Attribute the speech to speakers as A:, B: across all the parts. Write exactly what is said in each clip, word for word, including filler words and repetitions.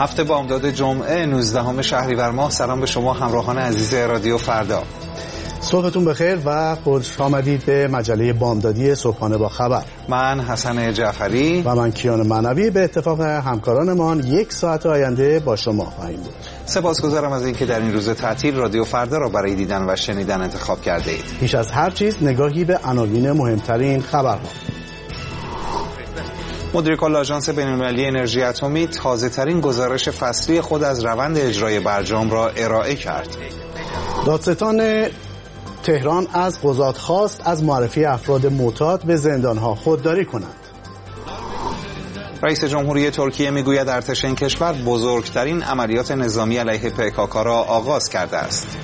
A: هفته بامداد جمعه نوزدهم شهریور ماه. سلام به شما همراهان عزیز رادیو فردا.
B: صبحتون بخیر و خوش آمدید به مجله بامدادی صبحانه با خبر.
A: من حسن جعفری
B: و من کیان معنوی به اتفاق همکارانمان یک ساعت آینده با شما خواهیم بود.
A: سپاسگزارم از اینکه در این روز تعطیل رادیو فردا را برای دیدن و شنیدن انتخاب کرده اید.
B: پیش از هر چیز نگاهی به عناوین مهمترین خبرها.
A: مدیر کل آژانس بین‌المللی انرژی اتمی تازه‌ترین گزارش فصلی خود از روند اجرای برجام را ارائه کرد.
B: دادستان تهران از قضات خواست از معرفی افراد معتاد به زندانها خودداری کنند.
A: رئیس جمهوری ترکیه میگوید ارتش این کشور بزرگترین عملیات نظامی علیه پی را آغاز کرده است.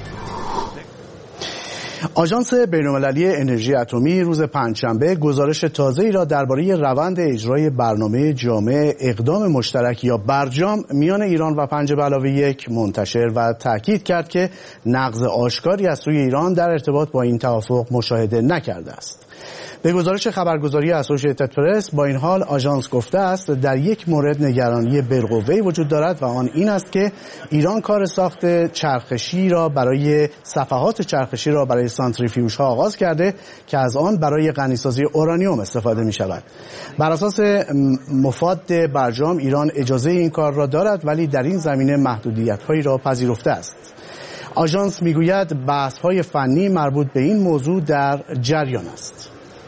B: آژانس بین‌المللی انرژی اتمی روز پنجشنبه گزارش تازه‌ای را درباره روند اجرای برنامه جامع اقدام مشترک یا برجام میان ایران و پنج به علاوه یک منتشر و تاکید کرد که نقض آشکاری از سوی ایران در ارتباط با این توافق مشاهده نکرده است. به گزارش خبرگزاری اسوسییتد پرس با این حال آژانس گفته است در یک مورد نگرانی بالقوه وجود دارد و آن این است که ایران کار ساخت چرخشی را برای صفحات چرخشی را برای سانتریفیوژها آغاز کرده که از آن برای غنیسازی اورانیوم استفاده می شود. بر اساس مفاد برجام ایران اجازه این کار را دارد ولی در این زمینه محدودیت‌هایی را پذیرفته است. آژانس میگوید بحث‌های فنی مربوط به این موضوع در جریان است.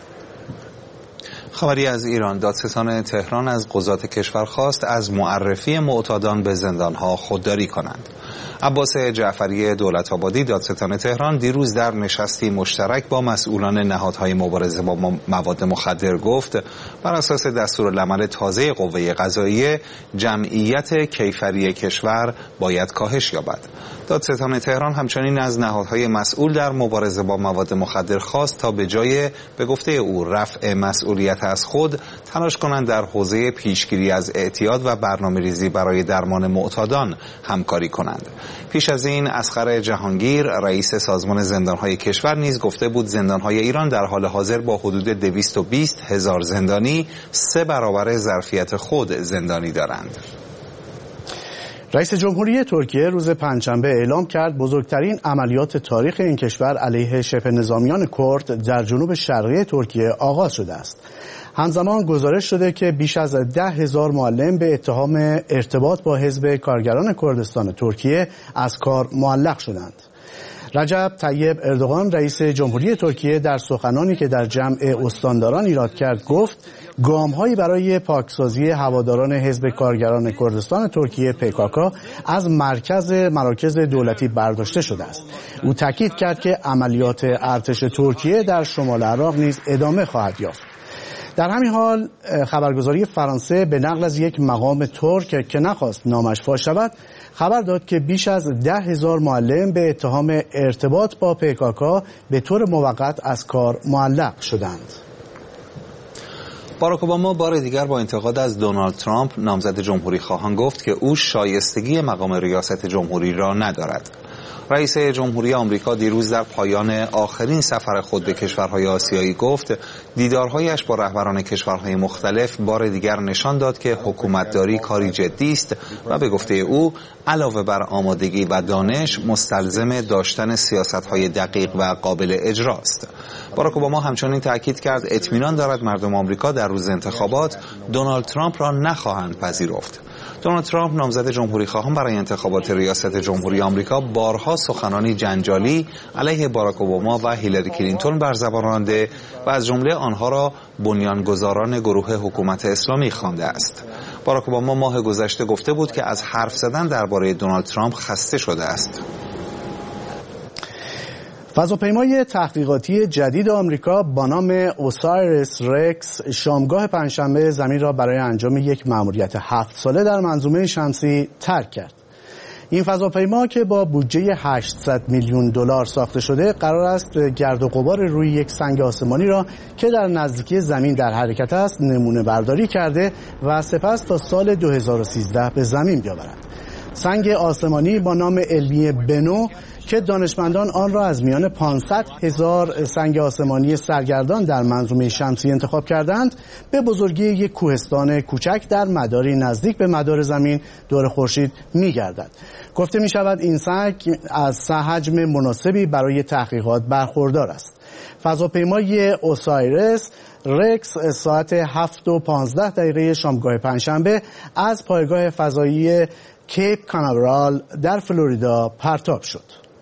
A: خبری از ایران. دادستان تهران از قضات کشور خواست از معرفی معتادان به زندانها خودداری کنند. عباس جعفری دولت‌آبادی دادستان تهران دیروز در نشستی مشترک با مسئولان نهادهای مبارزه با مواد مخدر گفت بر اساس دستورالعمل تازه قوه قضاییه جمعیت کیفری کشور باید کاهش یابد. دادستان تهران همچنین از نهادهای مسئول در مبارزه با مواد مخدر خواست تا به جای به گفته او رفع مسئولیت از خود تلاش کنند در حوزه پیشگیری از اعتیاد و برنامه‌ریزی برای درمان معتادان همکاری کنند. پیش از این اصغر جهانگیر رئیس سازمان زندانهای کشور نیز گفته بود زندانهای ایران در حال حاضر با حدود دویست و بیست هزار زندانی سه برابر ظرفیت خود زندانی دارند.
B: رئیس جمهوری ترکیه روز پنجشنبه اعلام کرد بزرگترین عملیات تاریخ این کشور علیه شبه نظامیان کرد در جنوب شرقی ترکیه آغاز شده است. همزمان گزارش شده که بیش از ده هزار معلم به اتهام ارتباط با حزب کارگران کردستان ترکیه از کار معلق شدند. رجب طیب اردوغان رئیس جمهوری ترکیه در سخنانی که در جمع استانداران ایراد کرد گفت گام‌هایی برای پاکسازی هواداران حزب کارگران کردستان ترکیه پی کی کی از مرکز مراکز دولتی برداشته شده است. او تاکید کرد که عملیات ارتش ترکیه در شمال عراق نیز ادامه خواهد یافت. در همین حال خبرگزاری فرانسه به نقل از یک مقام ترک که نخواست نامش فاش شود خبر داد که بیش از ده هزار معلم به اتهام ارتباط با پی کی کی به طور موقت از کار معلق شدند.
A: باراک اوباما بار دیگر با انتقاد از دونالد ترامپ نامزد جمهوری خواهان گفت که او شایستگی مقام ریاست جمهوری را ندارد. رئیس جمهوری آمریکا دیروز در پایان آخرین سفر خود به کشورهای آسیایی گفت دیدارهایش با رهبران کشورهای مختلف بار دیگر نشان داد که حکومتداری کاری جدی است و به گفته او علاوه بر آمادگی و دانش مستلزم داشتن سیاست‌های دقیق و قابل اجراست. باراک اوباما همچنین تاکید کرد اطمینان دارد مردم آمریکا در روز انتخابات دونالد ترامپ را نخواهند پذیرفت. دونالد ترامپ نامزد جمهوری خواهان برای انتخابات ریاست جمهوری آمریکا بارها سخنانی جنجالی علیه باراک اوباما و هیلاری کلینتون بر زبان رانده و از جمله آنها را بنیانگذاران گروه حکومت اسلامی خوانده است. باراک اوباما ماه گذشته گفته بود که از حرف زدن درباره دونالد ترامپ خسته شده است.
B: فضاپیمای تحقیقاتی جدید آمریکا با نام اوسایریس رکس شامگاه پنجشنبه زمین را برای انجام یک مأموریت هفت ساله در منظومه شمسی ترک کرد. این فضاپیما که با بودجه هشتصد میلیون دلار ساخته شده قرار است گرد و غبار روی یک سنگ آسمانی را که در نزدیکی زمین در حرکت است نمونه برداری کرده و سپس تا سال دو هزار و سیزده به زمین بیاورد. سنگ آسمانی با نام علمی بنو که دانشمندان آن را از میان پانصد هزار سنگ آسمانی سرگردان در منظومه شمسی انتخاب کردند، به بزرگی یک کوهستان کوچک در مداری نزدیک به مدار زمین دور خورشید می‌گردد. گفته می‌شود این سنگ از حجم مناسبی برای تحقیقات برخوردار است. فضاپیمای اوسایرس رکس ساعت هفت و پانزده دقیقه شامگاه پنجشنبه از پایگاه فضایی کیپ کاناورال در فلوریدا پرتاب شد.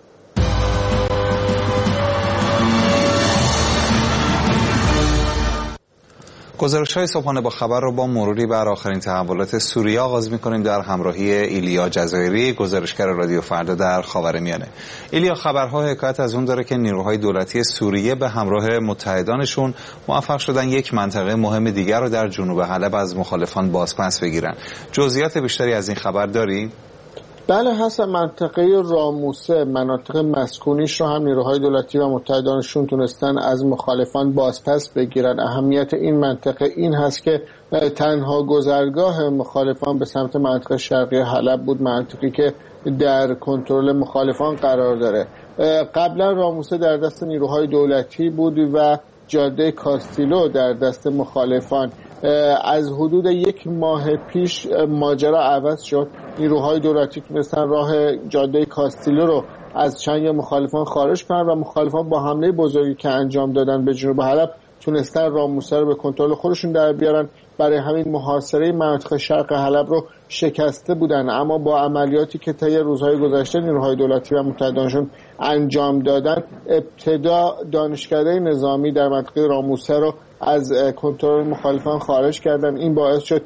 A: گزارش‌های صبحانه با خبر رو با مروری بر آخرین تحولات سوریه آغاز می‌کنیم در همراهی ایلیا جزایری، گزارشگر رادیو فردا در خاورمیانه. ایلیا، خبرها حکایت از اون داره که نیروهای دولتی سوریه به همراه متحدانشون موفق شدن یک منطقه مهم دیگر رو در جنوب حلب از مخالفان بازپس بگیرن. جزئیات بیشتری از این خبر داری؟
C: بله حسن، منطقه راموسه، مناطق مسکونیش رو هم نیروهای دولتی و متحدانشون تونستن از مخالفان بازپس بگیرن. اهمیت این منطقه این هست که تنها گذرگاه مخالفان به سمت منطقه شرقی حلب بود، منطقی که در کنترل مخالفان قرار داره. قبلا راموسه در دست نیروهای دولتی بود و جاده کاستیلو در دست مخالفان. از حدود یک ماه پیش ماجرا عوض شد. نیروهای دولتی تونستن راه جاده کاستیلو رو از چنگ مخالفان خارج کنن و مخالفان با حمله بزرگی که انجام دادن به جنوب حلب تونستن راموسه رو به کنترل خودشون در بیارن. برای همین محاصره مناطق شرق حلب رو شکسته بودن، اما با عملیاتی که طی روزهای گذشته نیروهای دولتی و متحدانشون انجام دادن، ابتدا دانشکده نظامی در منطقه راموسه رو از کنترل مخالفان خارج کردن. این باعث شد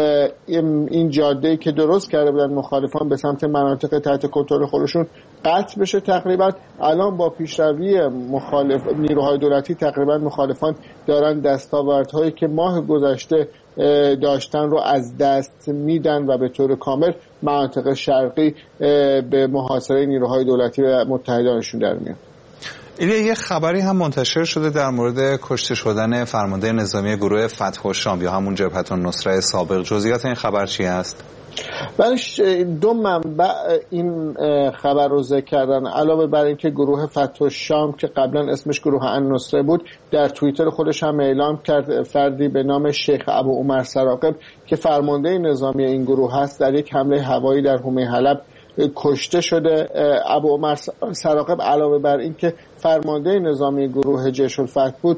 C: این جاده‌ای که درست کرده بودن مخالفان به سمت مناطق تحت کنترل خودشون قطع بشه. تقریبا الان با پیشروی مخالف نیروهای دولتی تقریبا مخالفان دارن دستاوردهایی که ماه گذشته داشتن رو از دست میدن و به طور کامل مناطق شرقی به محاصره نیروهای دولتی و متحدانشون در میاد.
A: ایلیا، یه خبری هم منتشر شده در مورد کشته شدن فرمانده نظامی گروه فتح الشام یا همون جبهة النصره سابق. جزئیات این خبر چی است؟
C: بلش دو منبع این خبر رو ذکر کردن. علاوه بر اینکه گروه فتح الشام که قبلا اسمش گروه النصره بود، در توییتر خودش هم اعلام کرد فردی به نام شیخ ابو عمر سراقب که فرمانده نظامی این گروه هست در یک حمله هوایی در حومه حلب کشته شده. ابو عمر سراقب علاوه بر اینکه فرمانده نظامی گروه جیش الفتح بود،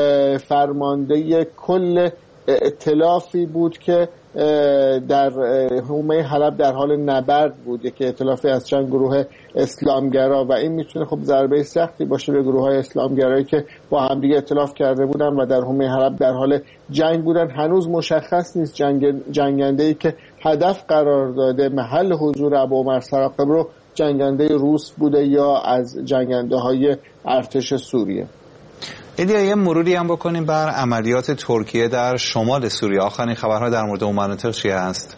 C: فرمانده کل ائتلافی بود که در حومه حلب در حال نبرد بود، یک ائتلافی از چند گروه اسلامگرا و این میتونه خب ضربه سختی باشه به گروه های اسلامگرایی که با همدیگه ائتلاف کرده بودن و در حومه حلب در حال جنگ بودن. هنوز مشخص نیست جنگ جنگنده‌ای که هدف قرار داده محل حضور ابو عمر سراقب رو جنگنده روس بوده یا از جنگنده های ارتش سوریه.
A: ایلیا، یه مروری هم بکنیم بر عملیات ترکیه در شمال سوریه. آخرین خبرها در مورد اون مناطق چی هست؟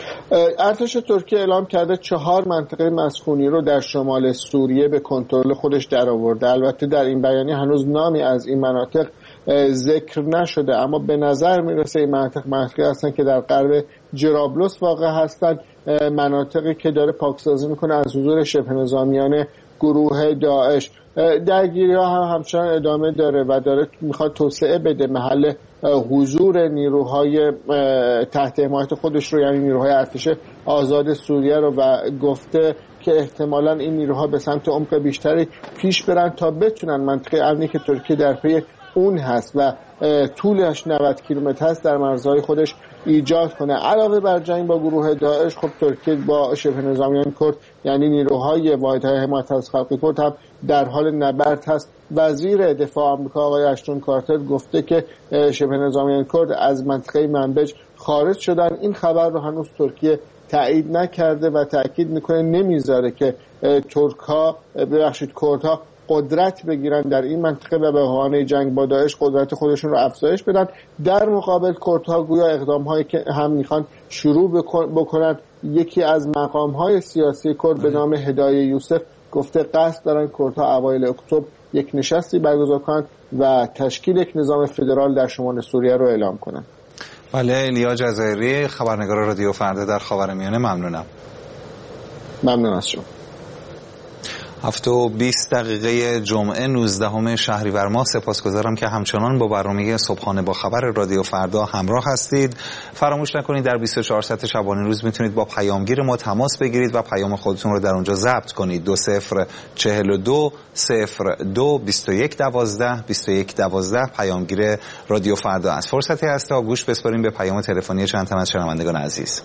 C: ارتش ترکیه اعلام کرده چهار منطقه مسکونی رو در شمال سوریه به کنترل خودش درآورده. البته در این بیانیه هنوز نامی از این مناطق ذکر نشده، اما به نظر میرسه این مناطق مناطقی هستن که در غرب جرابلس واقع هستن، مناطقی که داره پاکسازی میکنه از حضور شبه نظامیان گروه داعش. درگیری ها هم همچنان ادامه داره و داره میخواد توسعه بده محل حضور نیروهای تحت حمایت خودش رو، یعنی نیروهای ارتش آزاد سوریه رو، و گفته که احتمالاً این نیروها به سمت عمق بیشتری پیش برن تا بتونن منطقه امنی که ترکیه در پی اون هست و طولش نود کیلومتر هست در مرزهای خودش ایجاد کنه. علاوه بر جنگ با گروه داعش، خب ترکیه با شبه نظامیان کرد یعنی نیروهای واحدهای حمایت از خلق کرد هم در حال نبرد هست. وزیر دفاع آمریکا آقای اشتون کارتر گفته که شبه نظامیان کرد از منطقه منبج خارج شدن. این خبر رو هنوز ترکیه تایید نکرده و تاکید میکنه نمیذاره که ترک ها ببخشید کردها قدرت بگیرن در این منطقه و به بهانه جنگ با داعش قدرت خودشون رو افزایش بدن. در مقابل کردها گویا اقدام هایی که هم میخوان شروع بکنن. یکی از مقام های سیاسی کرد به نام هدایه یوسف گفته قصد دارن کردها اوایل اکتبر یک نشستی برگزار کنند و تشکیل یک نظام فدرال در شمال سوریه رو اعلام کنند.
A: بله، ایلیا جزایری، خبرنگار رادیو فردا در خاورمیانه، ممنونم.
C: ممنون از شما.
A: هفت و بیست دقیقه جمعه نوزدهم شهریور ماه. سپاسگزارم که همچنان با برنامه صبحانه با خبر رادیو فردا همراه هستید. فراموش نکنید در بیست و چهار ساعت شبانه روز میتونید با پیامگیر ما تماس بگیرید و پیام خودتون رو در اونجا ضبط کنید. دو صفر چهل و دو صفر دو بیست و یک دوازده بیست و یک دوازده پیامگیر رادیو فردا است. فرصتی هست تا گوش بسپاریم به پیام تلفنی چند تن از شنوندگان عزیز.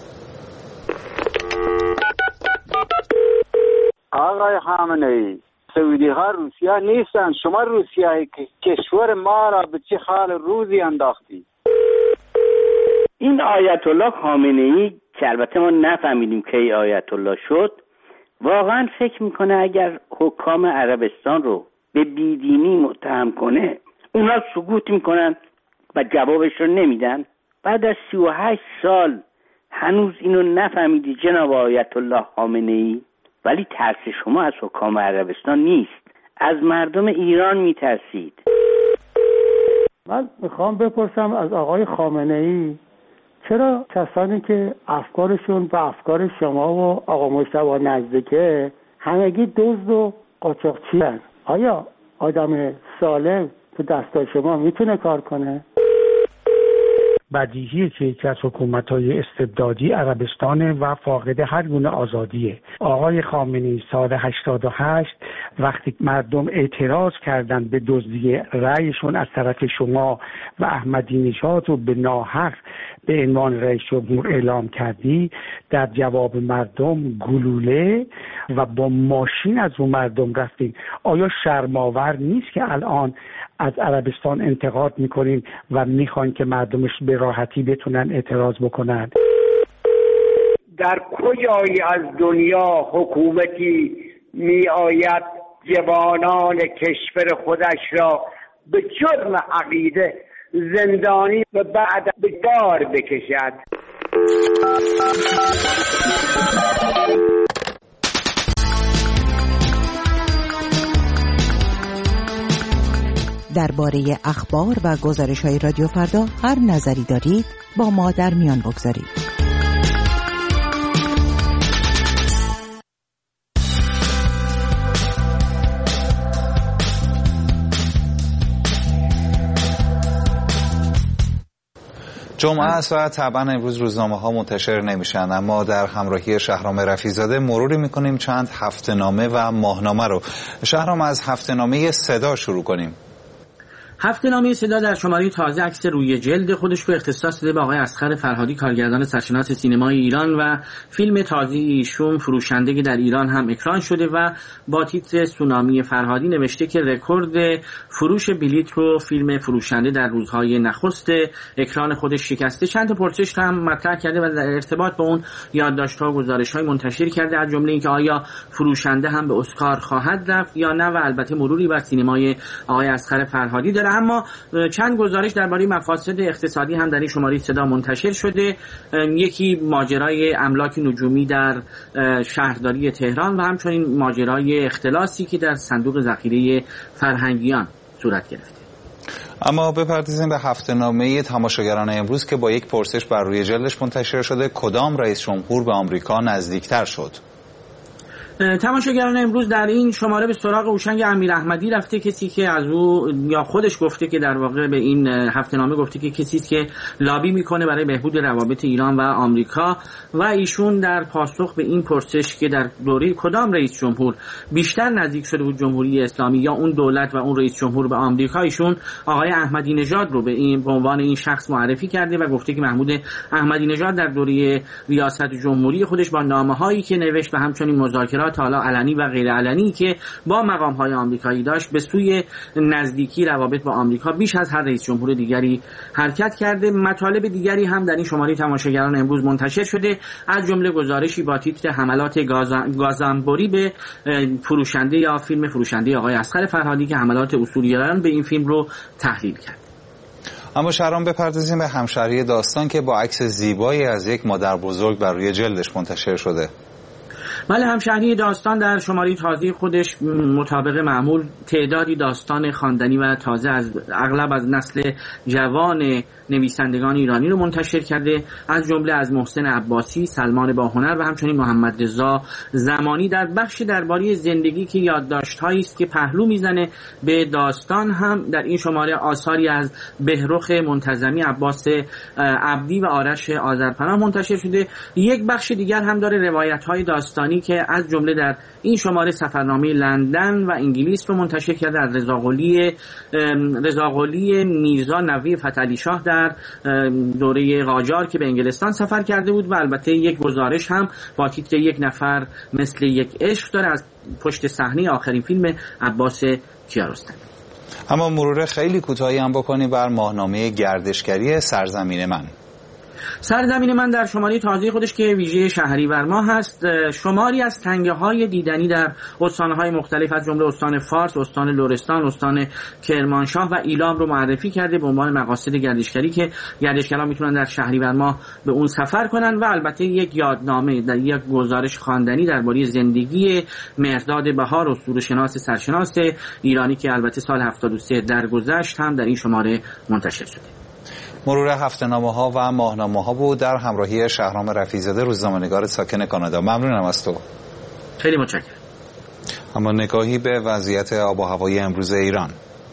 D: آقای خامنه‌ای، سعودی ها روسیه نیستن، شما روسیه کشور ما را به چه حال روزی انداختی؟
E: این آیت الله خامنه‌ای که البته ما نفهمیدیم کی آیت الله شد، واقعا فکر میکنه اگر حکام عربستان رو به بیدینی متهم کنه اونا سکوت میکنن و جوابش رو نمیدن؟ بعد از سی و هشت سال هنوز اینو نفهمیدی جناب آیت الله خامنه‌ای؟ ولی ترس شما از حکام عربستان نیست، از مردم ایران میترسید.
F: من میخوام بپرسم از آقای خامنه‌ای چرا کسانی که افکارشون و افکار شما و آقا مجتبی نزدیکه همگی دزد و قاچاقچی هستند؟ آیا آدم سالم تو دستای شما میتونه کار کنه؟
G: بدیهیه که یکی از حکومت‌های استبدادی عربستان و فاقد هر گونه آزادیه. آقای خامنه‌ای سال هشتاد و هشت وقتی مردم اعتراض کردند به دزدی رأیشون از طرف شما و احمدی نژاد رو به ناحق به عنوان رئیس جمهور اعلام کردی، در جواب مردم گلوله و با ماشین از اون مردم رفتین. آیا شرم‌آور نیست که الان از عربستان انتقاد میکنین و میخواین که مردمش به راحتی بتونن اعتراض بکنن؟
H: در کجایی از دنیا حکومتی می آید جوانان کشور خودش را به جرم عقیده زندانی و بعد به دار بکشد؟
I: درباره اخبار و گزارش‌های رادیو فردا هر نظری دارید با ما در میان بگذارید.
A: جمعه است و طبعا امروز روزنامه ها منتشر نمیشن، اما در همراهی شهرام رفیع‌زاده مروری میکنیم چند هفته‌نامه و ماهنامه رو. شهرام، از هفته‌نامه صدا شروع کنیم.
J: هفته‌نامه صدا در شماره تازه عکس روی جلد خودش رو اختصاص داده به آقای اصغر فرهادی، کارگردان سرشناس سینمای ایران، و فیلم تازه ایشون فروشنده که در ایران هم اکران شده و با تیتر سونامی فرهادی نوشته که رکورد فروش بلیت رو فیلم فروشنده در روزهای نخست اکران خودش شکسته. چند تا پرسش هم مطرح کرده و در ارتباط با اون یادداشت‌ها و گزارش‌های منتشر کرده، از جمله اینکه آیا فروشنده هم به اسکار خواهد رفت یا نه، و البته مروری بر سینمای آقای اصغر فرهادی داره. اما چند گزارش درباره مفاسد اقتصادی هم در این شماره صدا منتشر شده. یکی ماجرای املاک نجومی در شهرداری تهران و همچنین ماجرای اختلاسی که در صندوق ذخیره فرهنگیان صورت گرفته.
A: اما بپردازیم به هفته‌نامه تماشاگران امروز که با یک پرسش بر روی جلدش منتشر شده: کدام رئیس جمهور به آمریکا نزدیکتر شد؟
J: تماشاگران امروز در این شماره به سراغ هوشنگ امیراحمدی رفته، کسی که از او یا خودش گفته که در واقع به این هفته‌نامه گفته که کسی است که لابی میکنه برای بهبود روابط ایران و آمریکا، و ایشون در پاسخ به این پرسش که در دوره کدام رئیس جمهور بیشتر نزدیک شده بود جمهوری اسلامی یا اون دولت و اون رئیس جمهور به آمریکا، ایشون آقای احمدی نژاد رو به این به عنوان این شخص معرفی کرده و گفته که محمود احمدی نژاد در دوره ریاست جمهوری خودش با نامه‌هایی که نوشت و همچنین مذاکرات حالا علنی و غیر علنی که با مقام‌های آمریکایی داشت به سوی نزدیکی روابط با آمریکا بیش از هر رئیس جمهور دیگری حرکت کرده. مطالب دیگری هم در این شماره تماشاگران امروز منتشر شده، از جمله گزارشی با تیتر حملات گازنبوری به فروشنده یا فیلم فروشنده آقای اصغر فرهادی که حملات اصولگرایان به این فیلم رو تحلیل کرد.
A: اما شهرام، بپردازیم به همشهری داستان که با عکس زیبایی از یک مادر بزرگ بر روی جلدش منتشر شده.
J: بله، همشهری داستان در شماره تازه خودش مطابق معمول تعدادی داستان خواندنی و تازه از اغلب از نسل جوان نویسندگان ایرانی رو منتشر کرده، از جمله از محسن عباسی، سلمان باهنر و همچنین محمد رضا زمانی. در بخش درباره زندگی که یادداشت‌هایی است که پهلو میزنه به داستان، هم در این شماره آثاری از بهرخ منتظمی، عباس عبدی و آرش آذرپناه منتشر شده. یک بخش دیگر هم داره روایت‌های داستانی که از جمله در این شماره سفرنامه لندن و انگلیس رو منتشر کرده از رضا قلی رضا قلی میرزا نوی فتحعلی شاه در دوره قاجار که به انگلستان سفر کرده بود، و البته یک گزارش هم با تیتر یک نفر مثل یک عشق داره از پشت صحنه آخرین فیلم عباس کیارستمی.
A: اما مرور خیلی کوتاهی هم بکنیم بر ماهنامه گردشگری سرزمین من.
J: سرزمین من در شماره تازه خودش که ویژه شهریور ماه هست، شماری از تنگه های دیدنی در استانهای مختلف از جمله استان فارس، استان لرستان، استان کرمانشاه و ایلام رو معرفی کرده به عنوان مقاصد گردشگری که گردشگران میتونن در شهریور ماه به اون سفر کنن، و البته یک یادنامه در یک گزارش خواندنی درباره زندگی مهرداد بهار، اسطوره‌شناس سرشناس ایرانی که البته سال هفتاد و سه درگذشت هم در این شماره منتشر شده.
A: مرور هفته‌نامه ها و ماهنامه ها بود در همراهی شهرام رفیع‌زاده، روزنامه‌نگار ساکن کانادا. ممنونم از تو.
J: خیلی متشکرم.
A: اما نگاهی به وضعیت آب و هوای امروز ایران.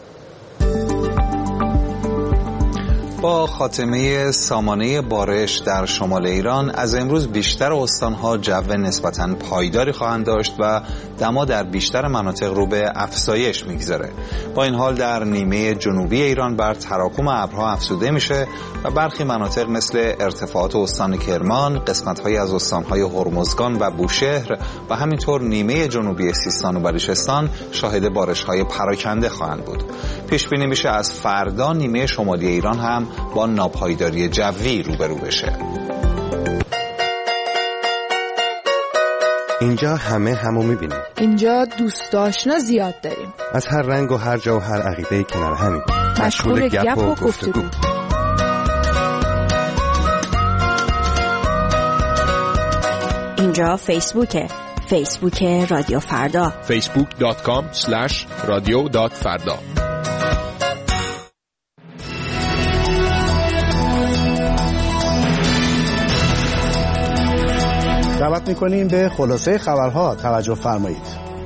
A: با خاتمه سامانه بارش در شمال ایران از امروز بیشتر استانها جو نسبتاً پایداری خواهند داشت و دما در بیشتر مناطق رو به افزایش میگذاره. با این حال در نیمه جنوبی ایران بر تراکم ابرها افزوده میشه و برخی مناطق مثل ارتفاعات استان کرمان، قسمت‌های از استان‌های هرمزگان و بوشهر و همینطور نیمه جنوبی سیستان و بلوچستان شاهد بارش‌های پراکنده خواهند بود. پیش بینی میشه از فردا نیمه شمالی ایران هم با ناپایداری جوی روبرو بشه.
K: اینجا همه همو میبینیم.
L: اینجا دوست آشنا زیاد داریم.
K: از هر رنگ و هر جا و هر عقیده کنار همیم.
L: مشغول گپ و گفتگو.
I: اینجا فیسبوکه. فیسبوک رادیو فردا.
M: فیسبوک دات کام اسلش رادیو دات فردا.
B: دعوت می‌کنیم به خلاصه خبرها توجه فرمایید.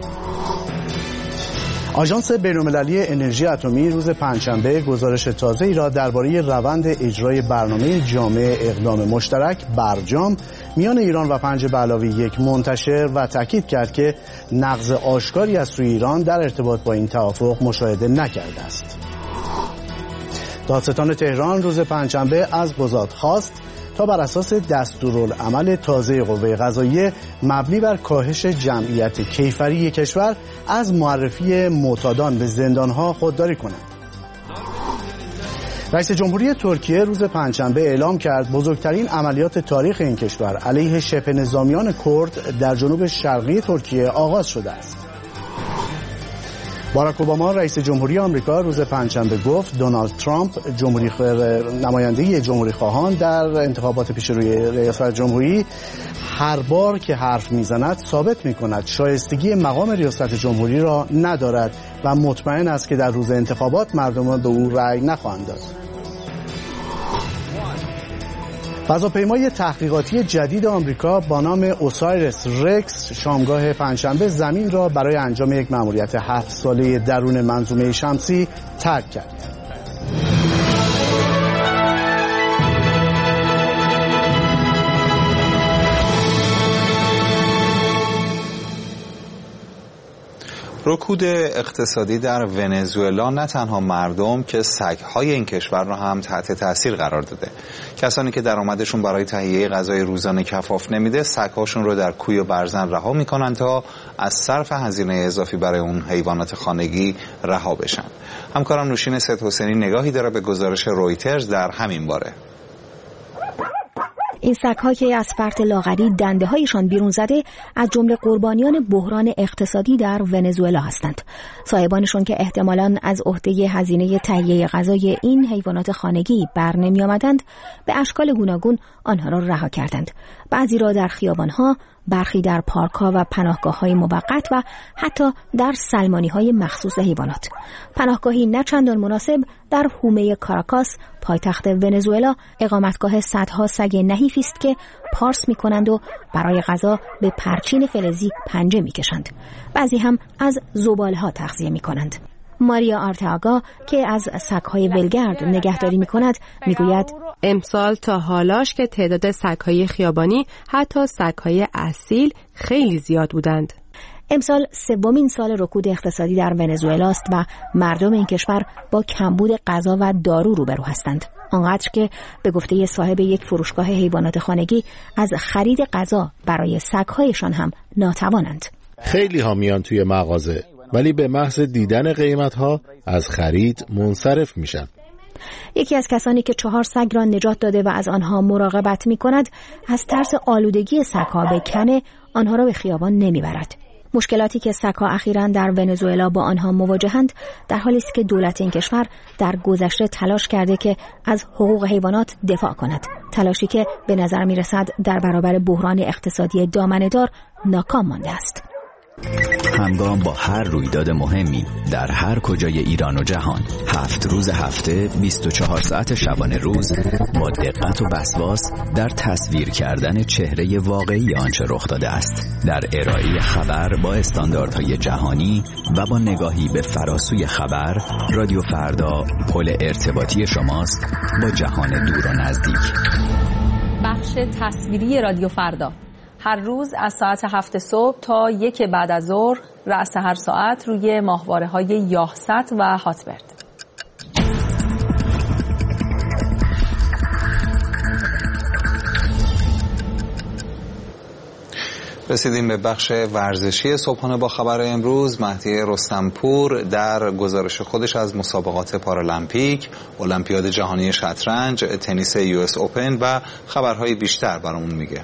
B: آژانس بین‌المللی انرژی اتمی روز پنجشنبه گزارش تازه‌ای را درباره روند اجرای برنامه جامع اقدام مشترک برجام میان ایران و پنج به علاوه یک منتشر و تاکید کرد که نقض آشکاری از سوی ایران در ارتباط با این توافق مشاهده نکرده است. دادستان تهران روز پنجشنبه از قضات خواست تا بر اساس دستورالعمل تازه قوه قضاییه مبنی بر کاهش جمعیت کیفری کشور از معرفی معتادان به زندانها خودداری کنند. رئیس جمهوری ترکیه روز پنجشنبه اعلام کرد بزرگترین عملیات تاریخ این کشور علیه شبه نظامیان کرد در جنوب شرقی ترکیه آغاز شده است. باراک اوباما رئیس جمهوری آمریکا روز پنجشنبه گفت دونالد ترامپ جمهوری نماینده جمهوری خواهان در انتخابات پیش روی ریاست جمهوری هر بار که حرف میزند ثابت میکند شایستگی مقام ریاست جمهوری را ندارد و مطمئن است که در روز انتخابات مردم به او رأی نخواهند داد. فضاپیمای تحقیقاتی جدید آمریکا با نام اوسایرس رکس شامگاه پنجشنبه زمین را برای انجام یک مأموریت هفت ساله درون منظومه شمسی ترک کرد.
A: رکود اقتصادی در ونزوئلا نه تنها مردم که سگ‌های این کشور را هم تحت تاثیر قرار داده. کسانی که درآمدشون برای تهیه غذای روزانه کفاف نمیده، سگ‌هاشون رو در کوی و برزن رها میکنن تا از صرف هزینه اضافی برای اون حیوانات خانگی رها بشن. همکارم نوشین سید حسینی نگاهی داره به گزارش رویترز در همین باره.
N: این سگ‌ها که از فرط لاغری دنده‌هایشان بیرون زده از جمله قربانیان بحران اقتصادی در ونزوئلا هستند. صاحبانشون که احتمالاً از عهده هزینه تهیه غذای این حیوانات خانگی بر نمی آمدند، به اشکال گوناگون آنها را رها کردند. بعضی را در خیابان‌ها، برخی در پارک‌ها و پناهگاه‌های موقت و حتی در سلمانی‌های مخصوص حیوانات. پناهگاهی نه چندان مناسب در حومه کاراکاس، پایتخت ونزوئلا، اقامتگاه صدها سگ نحیفی است که پارس می‌کنند و برای غذا به پرچین فلزی پنجه می‌کشند. بعضی هم از زباله‌ها تغذیه می‌کنند. ماریا آرتاگا که از سگ‌های ولگرد نگهداری می‌کند می‌گوید
O: امسال تا حالاش که تعداد سگ‌های خیابانی حتی سگ‌های اصیل خیلی زیاد بودند.
N: امسال سومین سال رکود اقتصادی در ونزوئلا است و مردم این کشور با کمبود غذا و دارو روبرو هستند. آنقدر که به گفته صاحب یک فروشگاه حیوانات خانگی از خرید غذا برای سگ‌هایشان هم ناتوانند.
P: خیلی ها میان توی مغازه ولی به محض دیدن قیمت‌ها از خرید منصرف میشن.
N: یکی از کسانی که چهار سگ را نجات داده و از آنها مراقبت می‌کند از ترس آلودگی سگ‌ها به کنه آنها را به خیابان نمیبرد. مشکلاتی که سگ‌ها اخیراً در ونزوئلا با آنها مواجهند در حالی است که دولت این کشور در گذشته تلاش کرده که از حقوق حیوانات دفاع کند، تلاشی که به نظر می‌رسد در برابر بحران اقتصادی دامنه‌دار ناکام مانده است.
Q: همگام با هر رویداد مهمی در هر کجای ایران و جهان، هفت روز هفته، بیست و چهار ساعت شبانه روز، با دقت و وسواس در تصویر کردن چهره واقعی آنچه رخ داده است، در ارائه خبر با استانداردهای جهانی و با نگاهی به فراسوی خبر، رادیو فردا پل ارتباطی شماست با جهان دور و نزدیک.
R: بخش تصویری رادیو فردا هر روز از ساعت هفت صبح تا یک بعد از ظهر رأس هر ساعت روی ماهواره‌های یاهست و هاتبرد.
A: رسیدیم به بخش ورزشی صبحانه با خبر امروز. مهدی رستمپور در گزارش خودش از مسابقات پارالمپیک، المپیاد جهانی شطرنج، تنیس یو اس اوپن و خبرهای بیشتر برامون میگه.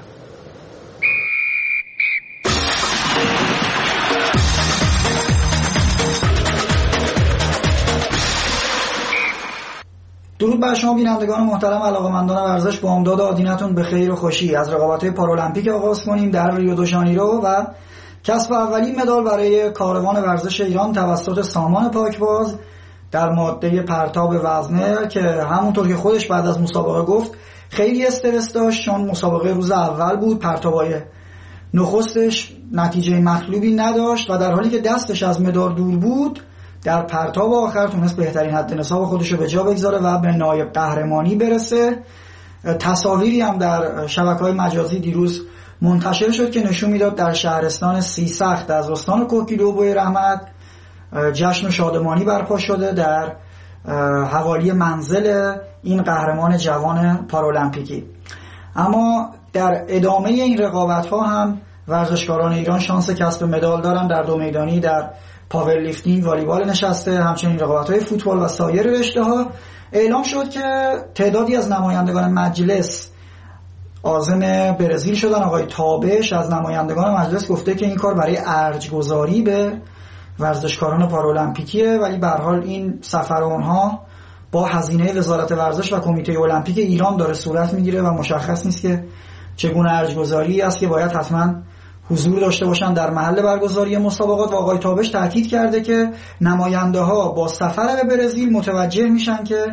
S: درود بر شما بینندگان محترم، علاقه‌مندان ورزش، با امداد آدینتون به خیر و خوشی. از رقابت‌های پارالمپیک آغاز کنیم در ریو دو ژانیرو و کسب اولین مدال برای کاروان ورزش ایران توسط سامان پاکباز در ماده پرتاب وزنه که همونطور که خودش بعد از مسابقه گفت خیلی استرس داشت چون مسابقه روز اول بود، پرتابای نخستش نتیجه مطلوبی نداشت و در حالی که دستش از مدال دور بود در پرتاب آخر تونست بهترین حد نصاب خودش رو به جا بگذاره و به نایب قهرمانی برسه. تصاویری هم در شبکه‌های مجازی دیروز منتشر شد که نشون میداد در شهرستان سیسخت از استان کوکیلو بوی رحمت جشن و شادمانی برپا شده در حوالی منزل این قهرمان جوان پارالمپیکی. اما در ادامه این رقابت‌ها هم ورزشکاران ایران شانس کسب مدال دارن در دو میدانی، در پاور لیفتینگ، والیبال نشسته، همچنین رقابت‌های فوتبال و سایر رشته‌ها. اعلام شد که تعدادی از نمایندگان مجلس عازم برزیل شدن. آقای تابش از نمایندگان مجلس گفته که این کار برای ارج‌گذاری به ورزشکاران پارالمپیکیه، ولی به هر حال این سفر اونها با هزینه وزارت ورزش و کمیته المپیک ایران داره صورت میگیره و مشخص نیست که چگونه ارج‌گذاری است که باید حتما حضور داشته باشن در محل برگزاری مسابقات. و آقای تابش تاکید کرده که نماینده ها با سفر به برزیل متوجه میشن که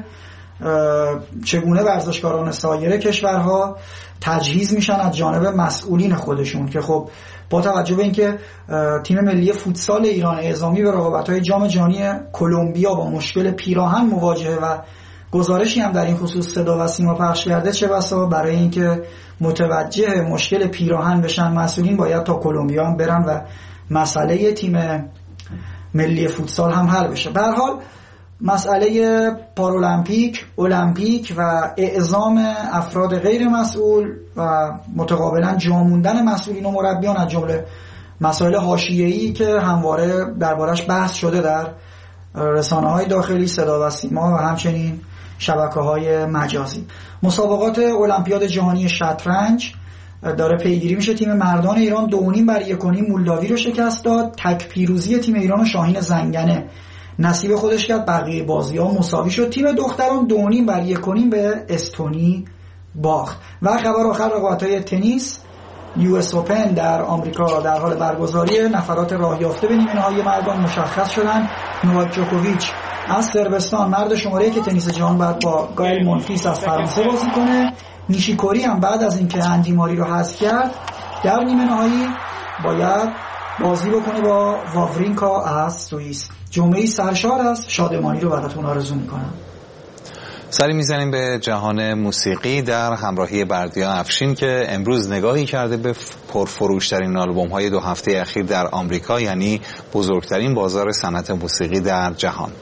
S: چگونه ورزشکاران سایر کشورها تجهیز میشن از جانب مسئولین خودشون، که خب با توجه به اینکه تیم ملی فوتسال ایران اعزامی به رقابت‌های جام جهانی کلمبیا با مشکل پیراهن مواجهه و گزارشی هم در این خصوص صدا و سیما پخش کرده، چه بسا برای اینکه متوجه مشکل پیراهن بشن مسئولین باید تا کلمبیا هم برن و مسئله تیم ملی فوتسال هم حل بشه. به هر حال مسئله پارالمپیک، المپیک و اعزام افراد غیر مسئول و متقابلا جا موندن مسئولین و مربیان از جمله مسائل حاشیه‌ای که همواره دربارش بحث شده در رسانه‌های داخلی، صدا و سیما و همچنین شبکه‌های مجازی. مسابقات المپیاد جهانی شطرنج داره پیگیری میشه. تیم مردان ایران دو و نیم بر یک و نیم مولداوی رو شکست داد. تک پیروزی تیم ایران و شاهین زنگنه نصیب خودش کرد، بقیه بازی‌ها مساوی شد. تیم دختران دو و نیم بر یک و نیم به استونی باخت. و خبر آخر رقابت‌های تنیس، یو اس اوپن در آمریکا در حال برگزاری، نفرات راه یافته به نیمه نهایی مردان مشخص شدن. نوواک جوکوویچ از صربستان، مرد شماره یک تنیس جهان، بعد با گایل مونفیس از فرانسه بازی کنه. نیشیکوری هم بعد از اینکه اندی ماری رو حذف کرد در نیمه نهایی باید بازی بکنه با واورینکا از سوئیس. جمعه‌ای سرشار است، شادمانی رو براتون آرزو میکنم.
A: سری میزنیم به جهان موسیقی در همراهی بردیا افشین که امروز نگاهی کرده به پرفروشترین آلبوم های دو هفته اخیر در آمریکا، یعنی بزرگترین بازار صنعت موسیقی در جهان.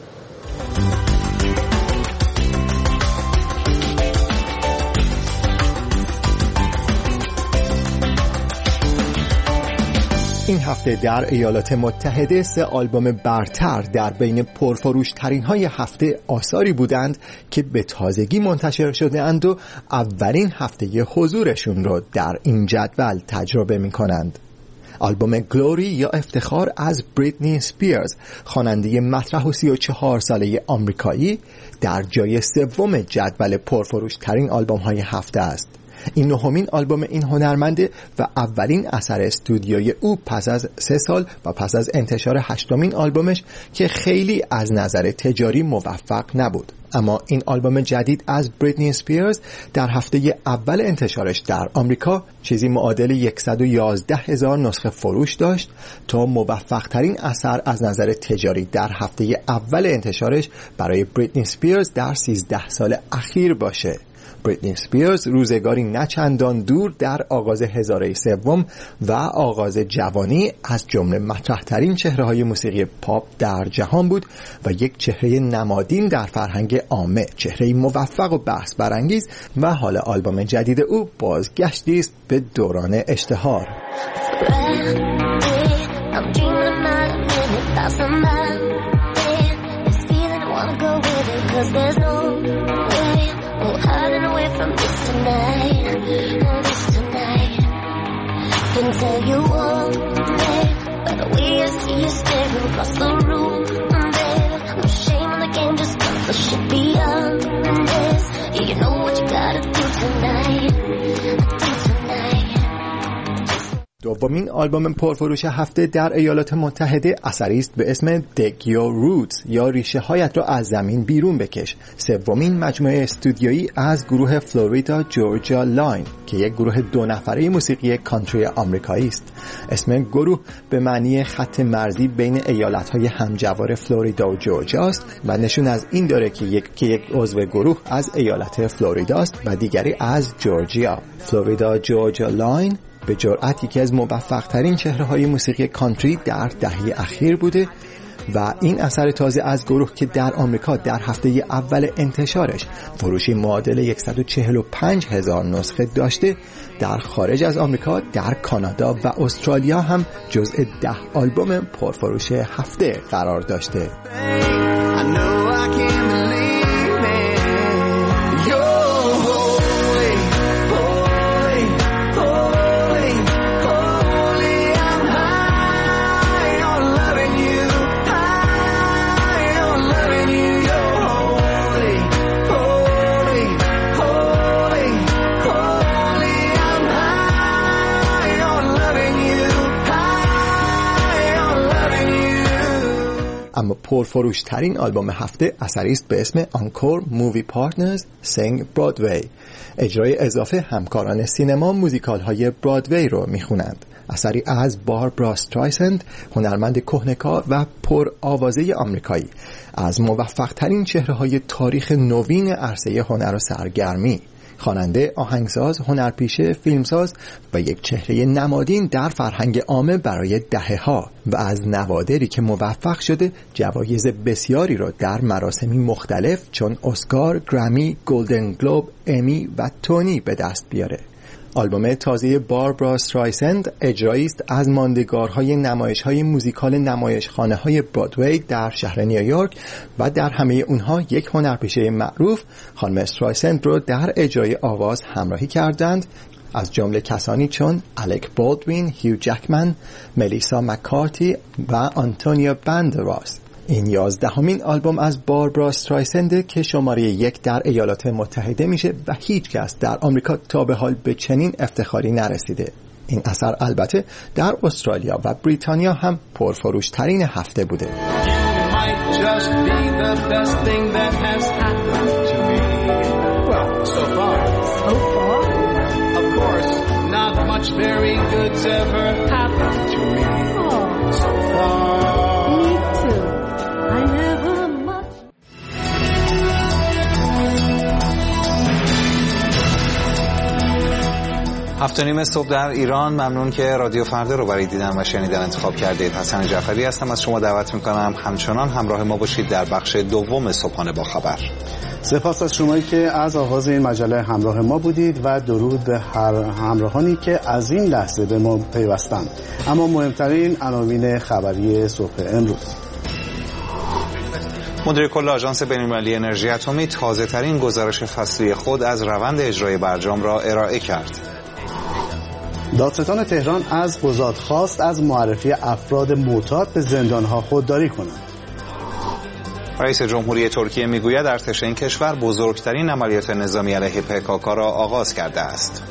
T: این هفته در ایالات متحده سه آلبوم برتر در بین پرفروشترین های هفته آثاری بودند که به تازگی منتشر شده اند و اولین هفته حضورشون رو در این جدول تجربه می کنند. آلبوم گلوری یا افتخار از بریتنی اسپیرز، خواننده مطرح و سی و چهار ساله آمریکایی، در جای سوم جدول پرفروشترین آلبوم های هفته است. این نهمین آلبوم این هنرمنده و اولین اثر استودیوی او پس از سه سال و پس از انتشار هشتمین آلبومش که خیلی از نظر تجاری موفق نبود. اما این آلبوم جدید از بریتنی اسپیرز در هفته اول انتشارش در آمریکا چیزی معادل صد و یازده هزار نسخه فروش داشت تا موفق ترین اثر از نظر تجاری در هفته اول انتشارش برای بریتنی اسپیرز در سیزده سال اخیر باشه. بریتنی اسپیرز روزگاری نچندان دور در آغاز هزاره سوم و آغاز جوانی از جمله مطرح‌ترین چهره‌های موسیقی پاپ در جهان بود و یک چهره نمادین در فرهنگ عامه، چهره‌ای موفق و بحث برانگیز و حالا آلبوم جدید او بازگشتی است به دوران اشتهار.
U: Hiding away from this tonight, this tonight. Didn't tell you all, babe, but the way I see you staring across the room, babe. No shame in the game, just cut the shit beyond this. Yeah, you know what you gotta do tonight, do tonight.
T: دومین آلبوم پرفروش هفته در ایالات متحده اثری است به اسم Dig Your Roots یا ریشه هایت را از زمین بیرون بکش. سومین مجموعه استودیویی از گروه فلوریدا جورجیا لاین که یک گروه دو نفره موسیقی کانتری آمریکایی است. اسم گروه به معنی خط مرزی بین ایالت‌های همجوار فلوریدا و جورجیا است و نشون از این داره که یک که یک عضو گروه از ایالت فلوریدا است و دیگری از جورجیا. فلوریدا جورجیا لاین به جرأت یکی از موفق‌ترین چهره‌های موسیقی کانتری در دهه اخیر بوده و این اثر تازه از گروه که در آمریکا در هفته اول انتشارش فروشی معادل صد و چهل و پنج هزار نسخه داشته، در خارج از آمریکا در کانادا و استرالیا هم جزء ده آلبوم پرفروش هفته قرار داشته. اما پرفروشترین آلبوم هفته اثری است به اسم آنکور مووی پارتنرز سینگ برادوی. اجرای اضافه همکاران سینما موزیکال های برادوی رو میخونند. اثری از باربرا استرایسند، هنرمند کهنکار و پر آوازه آمریکایی، از موفق ترین چهره های تاریخ نوین عرصه هنر و سرگرمی. خواننده، آهنگساز، هنرپیشه، فیلمساز و یک چهره نمادین در فرهنگ عامه برای دهه‌ها و از نوادری که موفق شده جوایز بسیاری را در مراسمی مختلف چون اسکار، گرمی، گلدن گلوب، امی و تونی به دست بیاره. آلبوم تازه باربرا استرایسند اجرایی است از ماندگارهای نمایش‌های موزیکال نمایشخانه‌های برادوی در شهر نیویورک و در همه اونها یک هنرپیشه معروف خانم استرایسند رو در اجرای آواز همراهی کردند، از جمله کسانی چون الک بالدوین، هیو جکمن، ملیسا مکارتی و آنتونیا بندراس. این یازدهمین آلبوم از باربارا استرایسند که شماره یک در ایالات متحده میشه و هیچ کس در آمریکا تا به حال به چنین افتخاری نرسیده. این اثر البته در استرالیا و بریتانیا هم پرفروش ترین هفته بوده.
A: هفت و نیم صبح در ایران. ممنون که رادیو فردا رو برای دیدن و شنیدن انتخاب کردید. حسن جعفری هستم، از شما دعوت میکنم همچنان همراه ما باشید در بخش دوم صبحانه با خبر.
B: سپاس از شمایی که از آغاز این مجله همراه ما بودید و درود به هر همراهانی که از این لحظه به ما پیوستند. اما مهمترین عناوین خبری صبح امروز:
A: مدیر کل آژانس بین‌المللی انرژی اتمی تازه ترین گزارش فصلی خود از روند اجرای برجام را ارائه کرد.
B: دادستان تهران از قضات خواست از معرفی افراد معتاد به زندانها خودداری کنند.
A: رئیس جمهوری ترکیه میگوید ارتش این کشور بزرگترین عملیات نظامی علیه پک‌آکا را آغاز کرده است.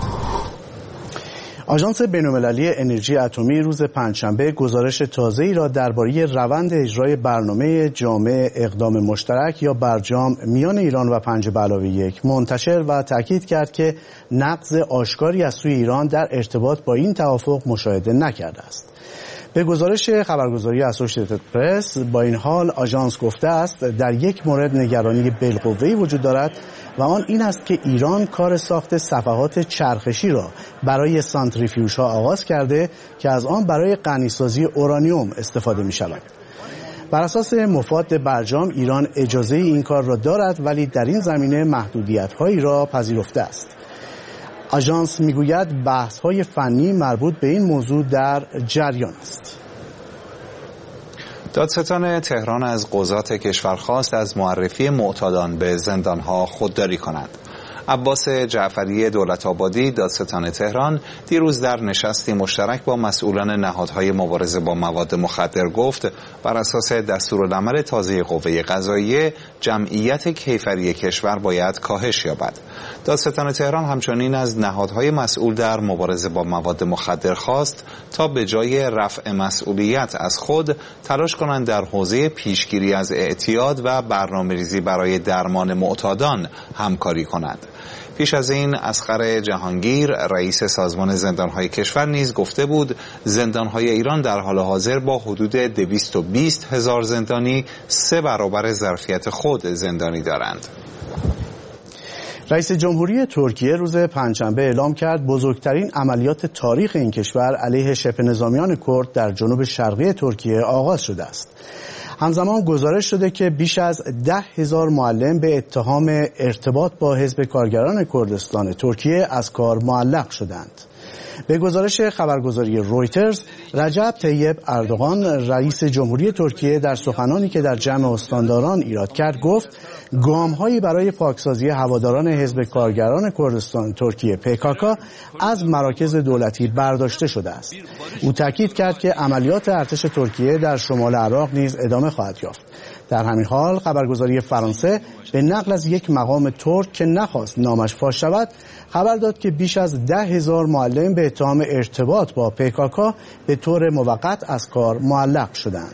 B: آژانس بین‌المللی انرژی اتمی روز پنجشنبه گزارش تازه‌ای را درباره روند اجرای برنامه جامع اقدام مشترک یا برجام میان ایران و پنج به علاوه یک منتشر و تاکید کرد که نقض آشکاری از سوی ایران در ارتباط با این توافق مشاهده نکرده است. به گزارش خبرگزاری اسوشییتد پرس، با این حال آژانس گفته است در یک مورد نگرانی بالقوه‌ای وجود دارد و آن این است که ایران کار ساخت صفحات چرخشی را برای سانتریفیوژها آغاز کرده که از آن برای غنیسازی اورانیوم استفاده می شود. بر اساس مفاد برجام ایران اجازه این کار را دارد ولی در این زمینه محدودیت‌هایی را پذیرفته است. آژانس میگوید بحث‌های فنی مربوط به این موضوع در جریان است.
A: دادستان تهران از قضات کشور خواست از معرفی معتادان به زندانها خودداری کنند. عباس جعفری دولت آبادی دادستان تهران دیروز در نشستی مشترک با مسئولان نهادهای مبارزه با مواد مخدر گفت بر اساس دستورالعمل تازه قوه قضاییه جمعیت کیفری کشور باید کاهش یابد. دادستان تهران همچنین از نهادهای مسئول در مبارزه با مواد مخدر خواست تا به جای رفع مسئولیت از خود تلاش کنند در حوزه پیشگیری از اعتیاد و برنامه‌ریزی برای درمان معتادان همکاری کنند. پیش از این اصغر جهانگیر رئیس سازمان زندانهای کشور نیز گفته بود زندانهای ایران در حال حاضر با حدود دویست و بیست هزار زندانی سه برابر ظرفیت خود زندانی دارند.
B: رئیس جمهوری ترکیه روز پنجشنبه اعلام کرد بزرگترین عملیات تاریخ این کشور علیه شبه نظامیان کرد در جنوب شرقی ترکیه آغاز شده است. همزمان گزارش شده که بیش از ده هزار معلم به اتهام ارتباط با حزب کارگران کردستان ترکیه از کار معلق شدند. به گزارش خبرگزاری رویترز، رجب طیب اردوغان رئیس جمهوری ترکیه در سخنانی که در جمع استانداران ایراد کرد گفت گام‌هایی برای پاکسازی هواداران حزب کارگران کردستان ترکیه پک‌آکا از مراکز دولتی برداشته شده است. او تاکید کرد که عملیات ارتش ترکیه در شمال عراق نیز ادامه خواهد یافت. در همین حال خبرگزاری فرانسه به نقل از یک مقام ترک که نخواست نامش فاش شود خبر داد که بیش از ده هزار معلم به اتهام ارتباط با پک‌آکا به طور موقت از کار معلق شدند.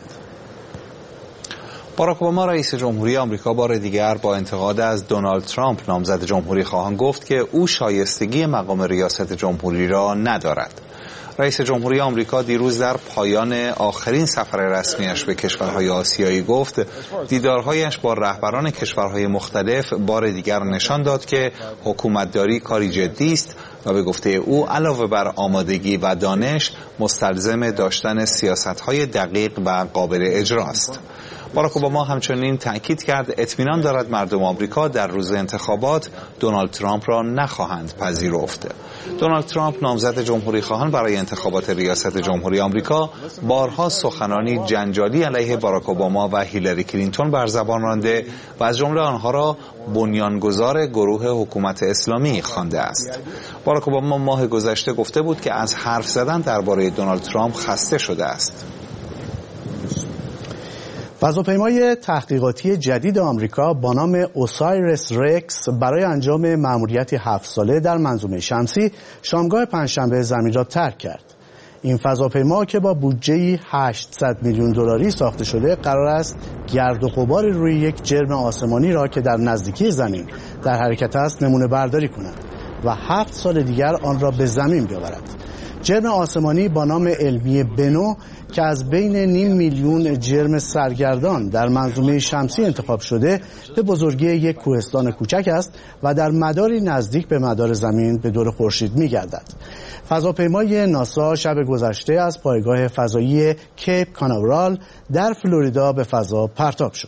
A: باراک اوباما رئیس جمهوری آمریکا بار دیگر با انتقاد از دونالد ترامپ نامزد جمهوری خواهان گفت که او شایستگی مقام ریاست جمهوری را ندارد. رئیس جمهوری آمریکا دیروز در پایان آخرین سفر رسمیش به کشورهای آسیایی گفت دیدارهایش با رهبران کشورهای مختلف بار دیگر نشان داد که حکومتداری کاری جدی است و به گفته او علاوه بر آمادگی و دانش مستلزم داشتن سیاست‌های دقیق و قابل اجرا است. باراک اوباما همچنین تأکید کرد اطمینان دارد مردم آمریکا در روز انتخابات دونالد ترامپ را نخواهند پذیرفت. دونالد ترامپ نامزد جمهوری خواهان برای انتخابات ریاست جمهوری آمریکا بارها سخنانی جنجالی علیه باراک اوباما و هیلاری کلینتون بر زبان رانده و از جمله آنها را بنیانگذار گروه حکومت اسلامی خوانده است. باراک اوباما ماه گذشته گفته بود که از حرف زدن درباره دونالد ترامپ خسته شده است.
B: فضاپیمای تحقیقاتی جدید آمریکا با نام اوسایرس رکس برای انجام مأموریتی هفت ساله در منظومه شمسی شامگاه پنجشنبه زمین را ترک کرد. این فضاپیما که با بودجه‌ای هشتصد میلیون دلاری ساخته شده قرار است گرد و غبار روی یک جرم آسمانی را که در نزدیکی زمین در حرکت است نمونه برداری کند و هفت سال دیگر آن را به زمین بیاورد. جرم آسمانی با نام علمی بنو که از بین نیم میلیون جرم سرگردان در منظومه شمسی انتخاب شده به بزرگی یک کوهستان کوچک است و در مداری نزدیک به مدار زمین به دور خورشید می‌گردد. فضاپیمای ناسا شب گذشته از پایگاه فضایی کیپ کاناورال در فلوریدا به فضا پرتاب شد.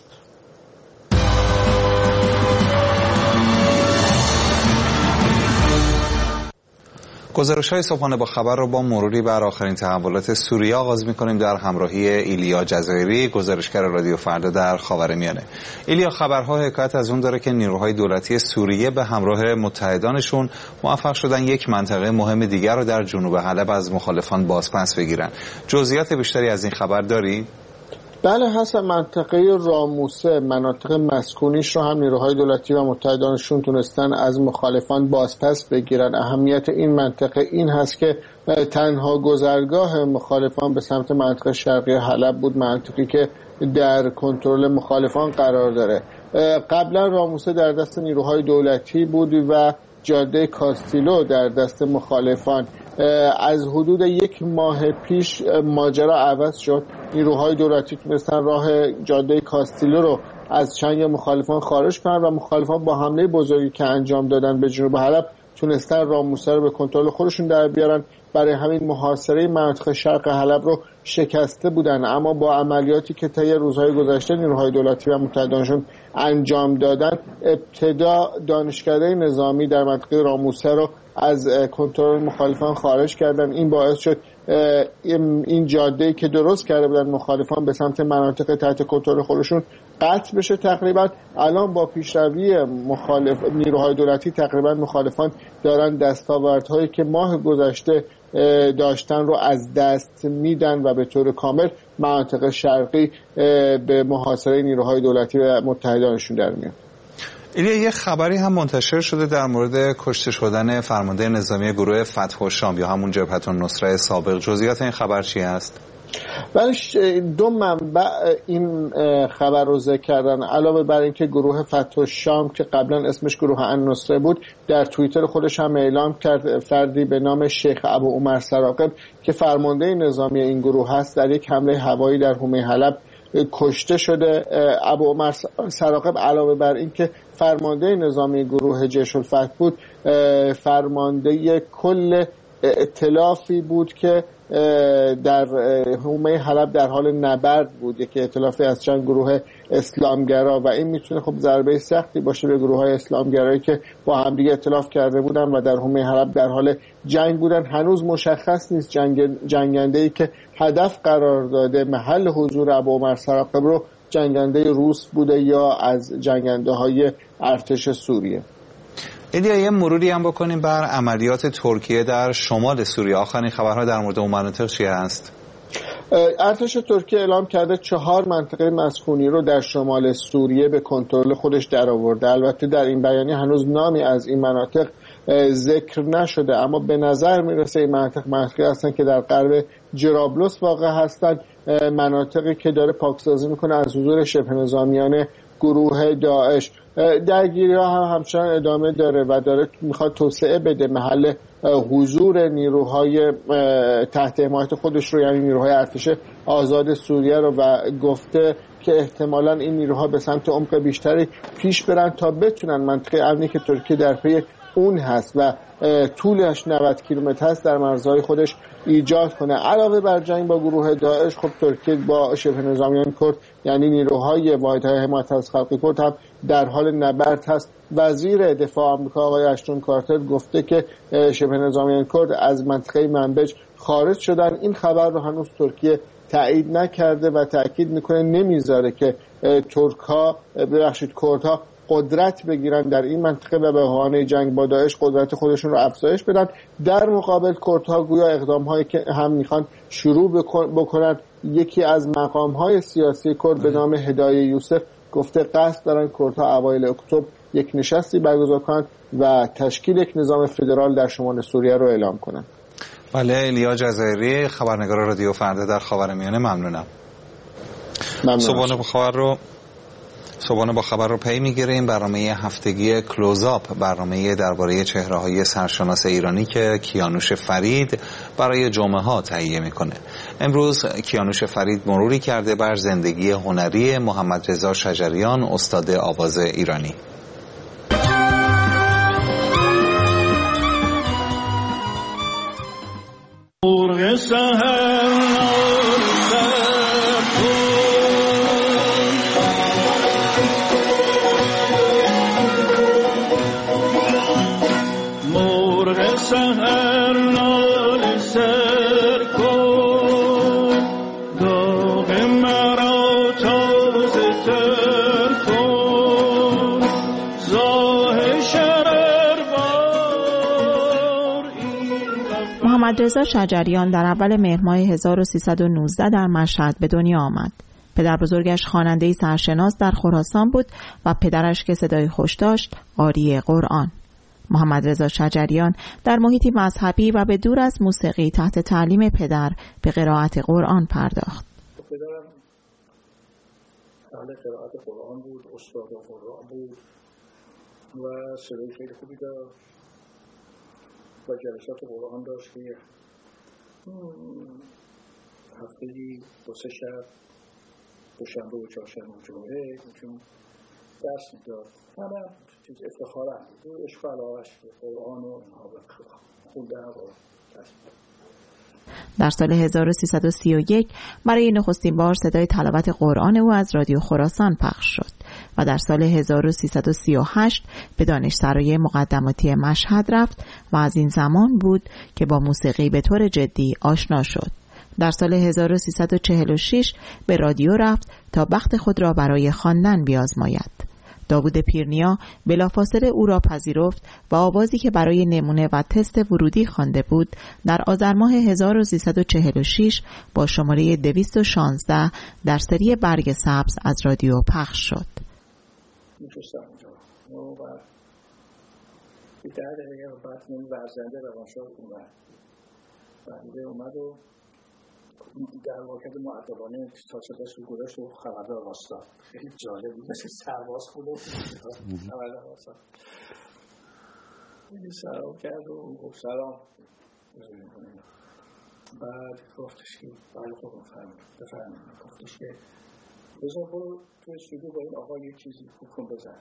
A: گزارش‌های صبحانه با خبر رو با مروری بر آخرین تحولات سوریه آغاز می‌کنیم در همراهی ایلیا جزایری، گزارشگر رادیو فردا در خاورمیانه. ایلیا، خبرها حکایت از اون داره که نیروهای دولتی سوریه به همراه متحدانشون موفق شدن یک منطقه مهم دیگر رو در جنوب حلب از مخالفان بازپس بگیرن. جزئیات بیشتری از این خبر داری؟
C: بله حسن، منطقه راموسه، مناطق مسکونیش رو هم نیروهای دولتی و متحدانشون تونستن از مخالفان بازپس بگیرن. اهمیت این منطقه این هست که تنها گذرگاه مخالفان به سمت منطقه شرقی حلب بود، منطقی که در کنترل مخالفان قرار داره. قبلا راموسه در دست نیروهای دولتی بود و جاده کاستیلو در دست مخالفان. از حدود یک ماه پیش ماجرا عوض شد. نیروهای دولتی تونستن راه جاده کاستیلو رو از چنگ مخالفان خارج کنن و مخالفان با حمله بزرگی که انجام دادن به جنوب حلب تونستن راموسه رو به کنترل خودشون در بیارن. برای همین محاصره منطقه شرق حلب رو شکسته بودن، اما با عملیاتی که طی روزهای گذشته نیروهای دولتی و متحدانشون انجام دادن، ابتدا دانشکده نظامی در منطقه راموسه رو از کنترل مخالفان خارج کردن. این باعث شد این جاده‌ای که درست کرده بودن مخالفان به سمت مناطق تحت کنترل خودشون قطع بشه. تقریبا الان با پیشروی مخالف نیروهای دولتی تقریبا مخالفان دارن دستاوردهایی که ماه گذشته داشتن رو از دست میدن و به طور کامل مناطق شرقی به محاصره نیروهای دولتی و متحدانشون در میاد.
A: ایلیا، یه خبری هم منتشر شده در مورد کشته شدن فرمانده نظامی گروه فتح الشام یا همون جبهة النصره سابق. جزئیات این خبر چی است؟
C: ولی دو منبع این خبر رو ذکر کردن. علاوه بر اینکه گروه فتح الشام که قبلا اسمش گروه النصره بود، در توییتر خودش هم اعلام کرد فردی به نام شیخ ابو عمر سراقب که فرمانده نظامی این گروه هست در یک حمله هوایی در حومه حلب کشته شده. ابو عمر سراقب علاوه بر اینکه فرمانده نظامی گروه جیش الفتح بود، فرمانده کل ائتلافی بود که در حومه حلب در حال نبرد بود، یک ائتلافی از چند گروه اسلامگرا و این میتونه خب ضربه سختی باشه به گروه های اسلامگرایی که با همدیگه ائتلاف کرده بودن و در حومه حلب در حال جنگ بودن. هنوز مشخص نیست جنگ جنگنده‌ای که هدف قرار داده محل حضور ابو عمر سراقب رو جنگنده روس بوده یا از جنگنده های ارتش سوریه.
A: ایلیا، یه مروری هم بکنیم بر عملیات ترکیه در شمال سوریه. آخرین خبرها در مورد اون مناطق چی هست؟
C: ارتش ترکیه اعلام کرده چهار منطقه مسکونی رو در شمال سوریه به کنترل خودش درآورده. البته در این بیانیه هنوز نامی از این مناطق ذکر نشده، اما به نظر میرسه این مناطق مناطقی هستن که در غرب جرابلس واقع هستن، مناطقی که داره پاکسازی میکنه از حضور شبه نظامیان گروه داعش. درگیری ها هم همچنان ادامه داره و داره میخواد توسعه بده محل حضور نیروهای تحت حمایت خودش رو، یعنی نیروهای ارتش آزاد سوریه رو، و گفته که احتمالاً این نیروها به سمت عمق بیشتری پیش برن تا بتونن منطقه امنی که ترکیه در پی اون هست و طولش نود کیلومتر هست در مرزهای خودش ایجاد کنه. علاوه بر جنگ با گروه داعش، خب ترکیه با شبه نظامیان کرد یعنی نیروهای واحدهای حمایت از خلق کرد هم در حال نبرد هست. وزیر دفاع آمریکا آقای اشتون کارتر گفته که شبه نظامیان کرد از منطقه منبج خارج شدن. این خبر رو هنوز ترکیه تایید نکرده و تاکید میکنه نمیذاره که ترک ها ببخشید کردها قدرت بگیرن در این منطقه و به بهانه جنگ با داعش قدرت خودشون رو افزایش بدن. در مقابل کردها گویا اقدام‌هایی که هم میخوان شروع بکنن. یکی از مقام‌های سیاسی کرد به نام هدایه یوسف گفته قصد دارن کردها اوایل اکتبر یک نشستی برگزار کنند و تشکیل یک نظام فدرال در شمال سوریه رو اعلام کنند.
A: بله، الیا جزایری، خبرنگار رادیو فردا در خاورمیانه، ممنونم.
C: ممنون.
A: صبحانه با خبر رو صبحانه با خبر رو پی میگیریم. برنامه هفتگی کلوزآپ، برنامه درباره چهره‌های سرشناس ایرانی که کیانوش فرید برای جمعه ها تهیه میکنه. امروز کیانوش فرید مروری کرده بر زندگی هنری محمد رضا شجریان، استاد آواز ایرانی.
D: محمد رضا شجریان در اول مهر ماه هزار و سیصد و نوزده در مشهد به دنیا آمد. پدر بزرگش خواننده سرشناس در خراسان بود و پدرش که صدای خوش داشت قاری قرآن. محمد رضا شجریان در محیطی مذهبی و به دور از موسیقی تحت تعلیم پدر به قرائت قرآن پرداخت.
V: پدرم اهل قرائت قرآن بود، استاد قرآن بود و صدای خیلی خوبی داشت و جلسات قرآن داشت که هفته‌ای دو سه شب، دوشنبه و چهارشنبه و جمعه چون درس می‌داد. همه چیز افتخارم بود، عشق و علاقه‌اش به قرآن و اینها خوندن و درس می‌داد.
D: در سال هزار و سیصد و سی و یک برای نخستین بار صدای تلاوت قرآن او از رادیو خراسان پخش شد و در سال هزار و سیصد و سی و هشت به دانشسرای مقدماتی مشهد رفت و از این زمان بود که با موسیقی به طور جدی آشنا شد. در سال هزار و سیصد و چهل و شش به رادیو رفت تا بخت خود را برای خواندن بیازماید. داوود پیرنیا بلافاصله او را پذیرفت و آوازی که برای نمونه و تست ورودی خوانده بود در آذر ماه هزار و سیصد و چهل و شش با شماره دویست و شانزده در سری برگ سبز از رادیو پخش شد.
V: می‌شستم اونجا و به در دقیقه بعد من ورزنده روانشناس اومد و اومد و در واقع مؤدبانه تا صداش رو گذاشت و خبردار واسطا. خیلی جالب بود، مثل سرباز خود و خبردار واسطا خیلی سلام کرد و گفت سلام. بعد گفتش که بله خب بفرمایید. گفتش که بذار برو تو استودیو با این آقا یک چیزی حکم بزن.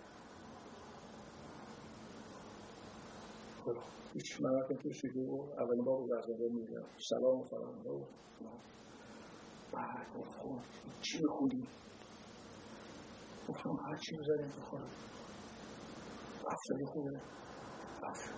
V: خب هیچ من رفتم تو استودیو اولین بار رو برزنده میگم سلام و فرمانده و بعد گفت خب چی میخونی؟ گفتم هر چی بزنیم بخونم. افسری خوبه؟ افسر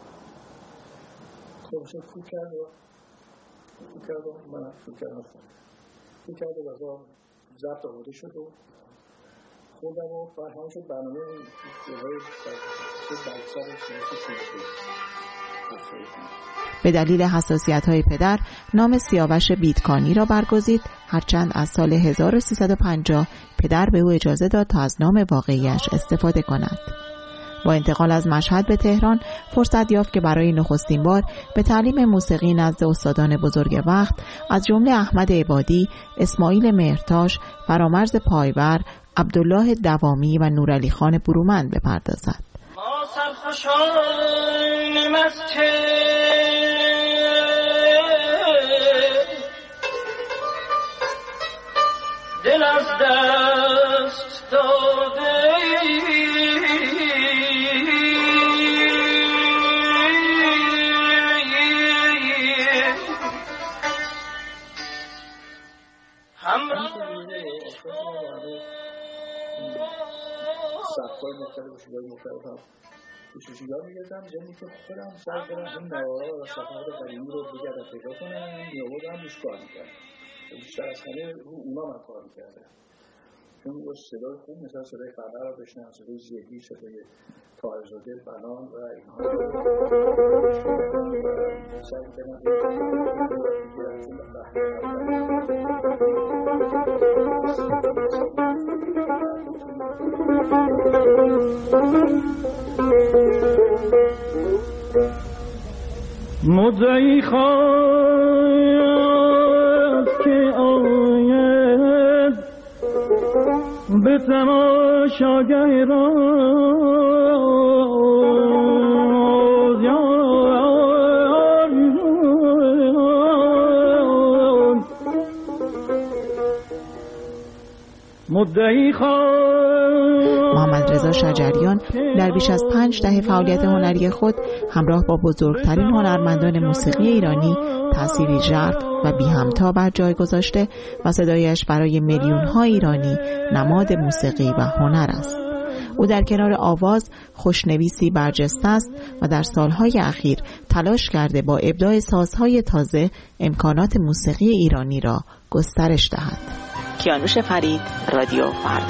V: خب شد فوت کرد و فوت کرد و من فوت کردم خونم. فوت کرد و بزا ضبط آماده شد و خوندم و بعد همون شد برنامه جلوی برسر سیاسی سیاسی
D: به دلیل حساسیت‌های پدر نام سیاوش بیتکانی را برگزید، هرچند از سال هزار و سیصد و پنجاه پدر به او اجازه داد تا از نام واقعیش استفاده کند. با انتقال از مشهد به تهران فرصت یافت که برای نخستین بار به تعلیم موسیقی نزد استادان بزرگ وقت از جمله احمد عبادی، اسماعیل مهرتاش، فرامرز پایور، عبدالله دوامی و نورعلی خان برومند بپردازد.
W: دل از دست داده
V: سبکای مختلف شدای مختلف هم کشوشی ها میگردم جنی که خودم سر کنم این نوارا و صفحات قدیمی رو بگردم پیدا کنم نیابود هم روش کار میکرد بیشتر از همه رو اونا من کار میکردم ایشون رو صدای خوب مثلا صدای خبر رو بشنن، صدای زیدی، صدای طاهرزاده بنان و اینها سعی کردن
W: مدعی خواست که آید به تماشاگر مدعی
D: محمد رضا شجریان در بیش از پنج دهه فعالیت هنری خود همراه با بزرگترین هنرمندان موسیقی ایرانی تأثیری ژرف و بی همتا بر جای گذاشته و صدایش برای میلیون‌ها ایرانی نماد موسیقی و هنر است. او در کنار آواز خوشنویسی برجسته است و در سالهای اخیر تلاش کرده با ابداع سازهای تازه امکانات موسیقی ایرانی را گسترش دهد. کیانوش فرید، رادیو فردا.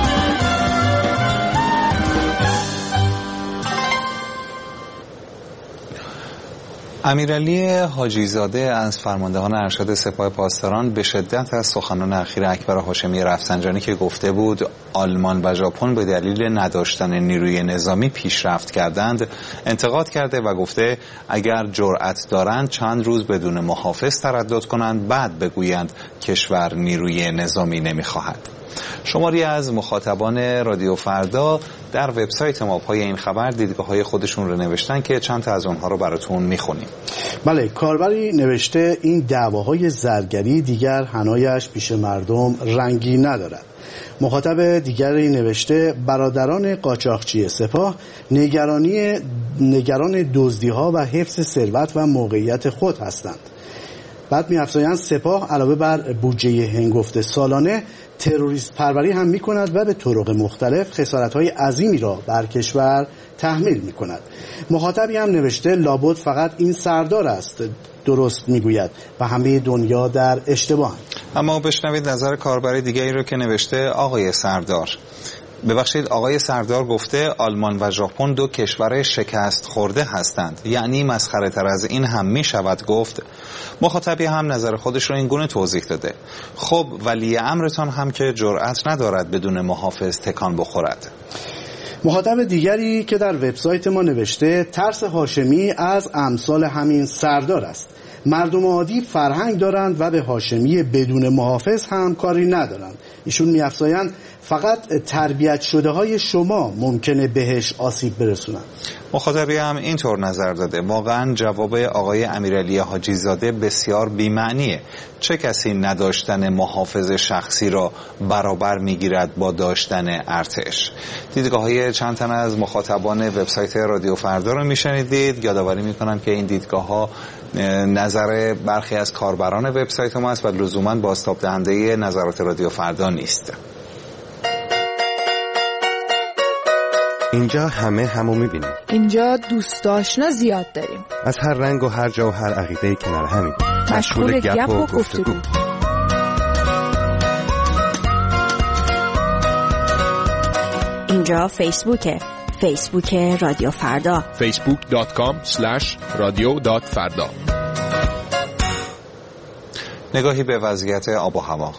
A: امیرعلی حاجی زاده از فرماندهان ارشد سپاه پاسداران به شدت از سخنان اخیر اکبر هاشمی رفسنجانی که گفته بود آلمان و ژاپن به دلیل نداشتن نیروی نظامی پیشرفت کردند انتقاد کرده و گفته اگر جرأت دارند چند روز بدون محافظ تردد کنند بعد بگویند کشور نیروی نظامی نمیخواهد. شماری از مخاطبان رادیو فردا در وبسایت ما پای این خبر دیدگاه‌های خودشون رو نوشتن که چند تا از اونها رو براتون میخونیم.
B: بله، کاربری نوشته این دعواهای زرگری دیگر حنایش پیش مردم رنگی ندارد. مخاطب دیگری نوشته برادران قاچاقچی سپاه نگرانی نگران دزدی‌ها و حفظ ثروت و موقعیت خود هستند. بعد می‌افزایند سپاه علاوه بر بودجه هنگفت سالانه تروریست پروری هم می‌کند و به طرق مختلف خسارت‌های عظیمی را بر کشور تحمیل می‌کند. مخاطبی هم نوشته لابد فقط این سردار است درست میگوید و همه دنیا در اشتباه.
A: اما بشنوید نظر کاربری دیگری رو که نوشته آقای سردار ببخشید آقای سردار گفته آلمان و ژاپن دو کشور شکست خورده هستند، یعنی مسخره تر از این هم می شود گفت. مخاطبی هم نظر خودش رو این گونه توضیح داده خب ولی امرتان هم که جرأت ندارد بدون محافظ تکان بخورد.
B: مخاطب دیگری که در وبسایت ما نوشته ترس هاشمی از امثال همین سردار است. مردم عادی فرهنگ دارند و به هاشمی بدون محافظ هم کاری ندارند. ایشون می‌افزایند فقط تربیت شده های شما ممکنه بهش آسیب برسونن.
A: مخاطبی هم اینطور نظر داده واقعا جواب آقای امیرعلی حاجی زاده بسیار بی‌معنیه. چه کسی نداشتن محافظ شخصی را برابر میگیرد با داشتن ارتش؟ دیدگاه‌های چند تن از مخاطبان وبسایت رادیو فردا رو میشنیدید. یادآوری میکنم که این دیدگاه‌ها نظر برخی از کاربران وبسایت ما است و لزوماً بازتاب دهنده نظرات رادیو فردا نیست.
K: اینجا همه همو میبینیم.
L: اینجا دوست آشنا زیاد داریم.
K: از هر رنگ و هر جا و هر عقیده‌ای کنار همیم.
L: مشغول گپ و گفتگو.
N: اینجا فیسبوکه. فیسبوک رادیو فردا.
M: فیسبوک دات کام اسلش رادیو دات فردا.
A: نگاهی به وضعیت آب و هوا.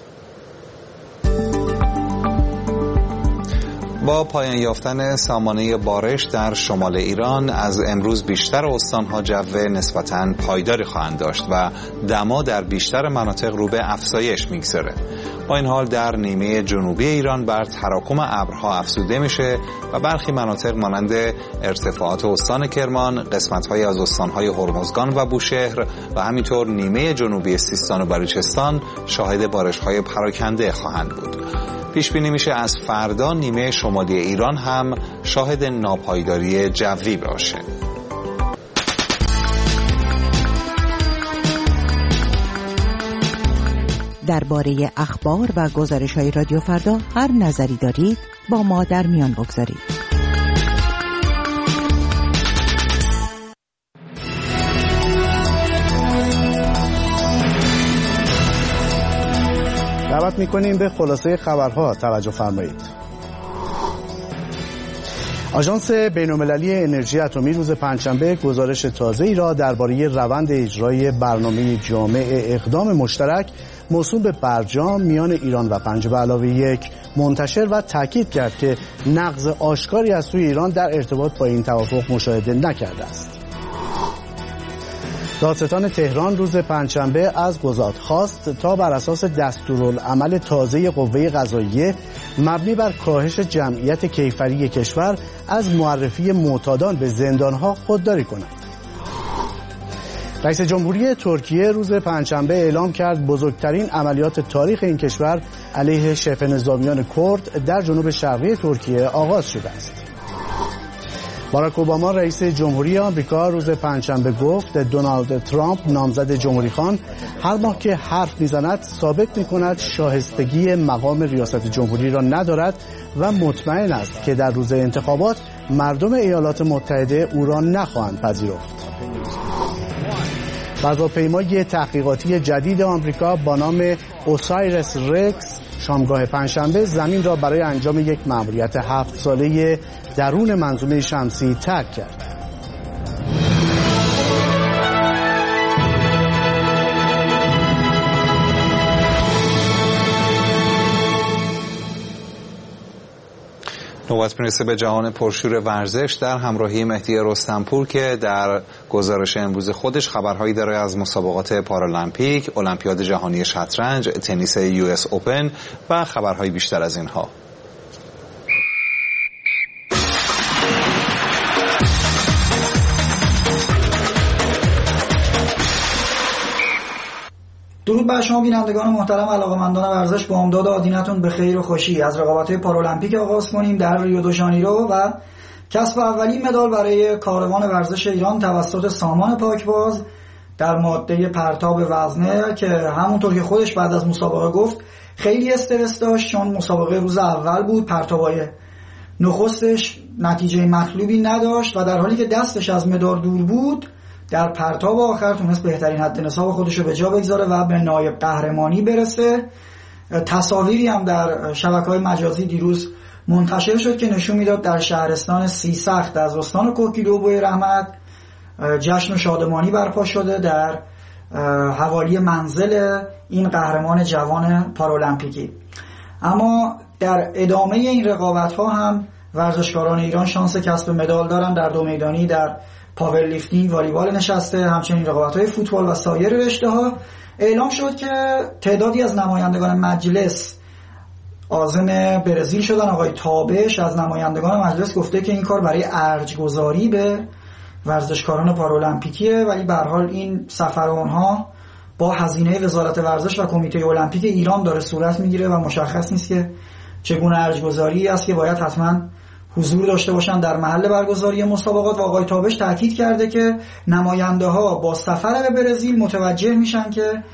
A: با پایان یافتن سامانه بارش در شمال ایران از امروز بیشتر استانها جو نسبتاً پایداری خواهند داشت و دما در بیشتر مناطق رو به افزایش میگذاره. با این حال در نیمه جنوبی ایران بر تراکم ابرها افزوده میشه و برخی مناطق مانند ارتفاعات استان کرمان، قسمت‌های از استان‌های هرمزگان و بوشهر و همینطور نیمه جنوبی سیستان و بلوچستان شاهد بارش‌های پراکنده خواهند بود. پیش بینی میشه از فردا نیمه شمالی ایران هم شاهد ناپایداری جوی باشه.
I: درباره اخبار و گزارش‌های رادیو فردا هر نظری دارید با ما در میان بگذارید.
B: دعوت می‌کنیم به خلاصه خبرها توجه فرمایید. آژانس بین‌المللی انرژی اتمی روز پنجشنبه گزارش تازه‌ای را درباره روند اجرای برنامه جامع اقدام مشترک موسوم به برجام میان ایران و پنج به علاوه یک منتشر و تاکید کرد که نقض آشکاری از سوی ایران در ارتباط با این توافق مشاهده نکرده است. دادستان تهران روز پنجشنبه از قضات خواست تا بر اساس دستورالعمل تازه قوه قضاییه مبنی بر کاهش جمعیت کیفری کشور از معرفی معتادان به زندانها خودداری کنند. رئیس جمهوری ترکیه روز پنجشنبه اعلام کرد بزرگترین عملیات تاریخ این کشور علیه شبه نظامیان کرد در جنوب شرقی ترکیه آغاز شده است. باراک اوباما رئیس جمهوری آمریکا روز پنجشنبه گفت دونالد ترامپ نامزد جمهوری خواهان هر ماه که حرف میزند ثابت میکند شایستگی مقام ریاست جمهوری را ندارد و مطمئن است که در روز انتخابات مردم ایالات متحده او را نخواهند پذیرفت. فضاپیمای تحقیقاتی جدید آمریکا با نام اوسایرس رکس شامگاه پنجشنبه زمین را برای انجام یک مأموریت هفت ساله درون منظومه شمسی ترک کرد.
A: نوبت میرسه به جهان پرشور ورزش در همراهی مهدی رستمپور که در گزارش امروز خودش خبرهایی داره از مسابقات پارالمپیک، المپیاد جهانی شطرنج، تنیس یو اس اوپن و خبرهایی بیشتر از اینها.
S: درود بر شما بینندگان محترم علاقه‌مندان ورزش، با امداد آدینتون به خیر و خوشی. از رقابت‌های پارالمپیک آغاز کنیم در ریو دو ژانیرو و کسب اولین مدال برای کاروان ورزش ایران توسط سامان پاکباز در ماده پرتاب وزنه که همونطور که خودش بعد از مسابقه گفت خیلی استرس داشت چون مسابقه روز اول بود، پرتابای نخستش نتیجه مطلوبی نداشت و در حالی که دستش از مدال دور بود در پرتاب آخر تونست بهترین حد نصاب خودش رو به جا بگذاره و به نایب قهرمانی برسه. تصاویری هم در شبکه‌های مجازی دیروز منتشر شد که نشون میداد در شهرستان سیسخت از استان کوهگیلو بوی رحمت جشن و شادمانی برپا شده در حوالی منزل این قهرمان جوان پارالمپیکی. اما در ادامه این رقابت‌ها هم ورزشکاران ایران شانس کسب مدال دارن در دو میدانی، در پاور لیفتینگ، والیبال نشسته، همچنین رقابت‌های فوتبال و سایر رشته‌ها. اعلام شد که تعدادی از نمایندگان مجلس عازم برزیل شدن. آقای تابش از نمایندگان مجلس گفته که این کار برای ارج‌گذاری به ورزشکاران پارالمپیکیه، ولی به هر حال این سفر اونها با هزینه وزارت ورزش و کمیته المپیک ایران داره صورت میگیره و مشخص نیست که چگونه ارج‌گذاری است که باید حتما حضور داشته باشن در محل برگزاری مسابقات. و آقای تابش تاکید کرده که نماینده ها با سفر به برزیل متوجه میشن که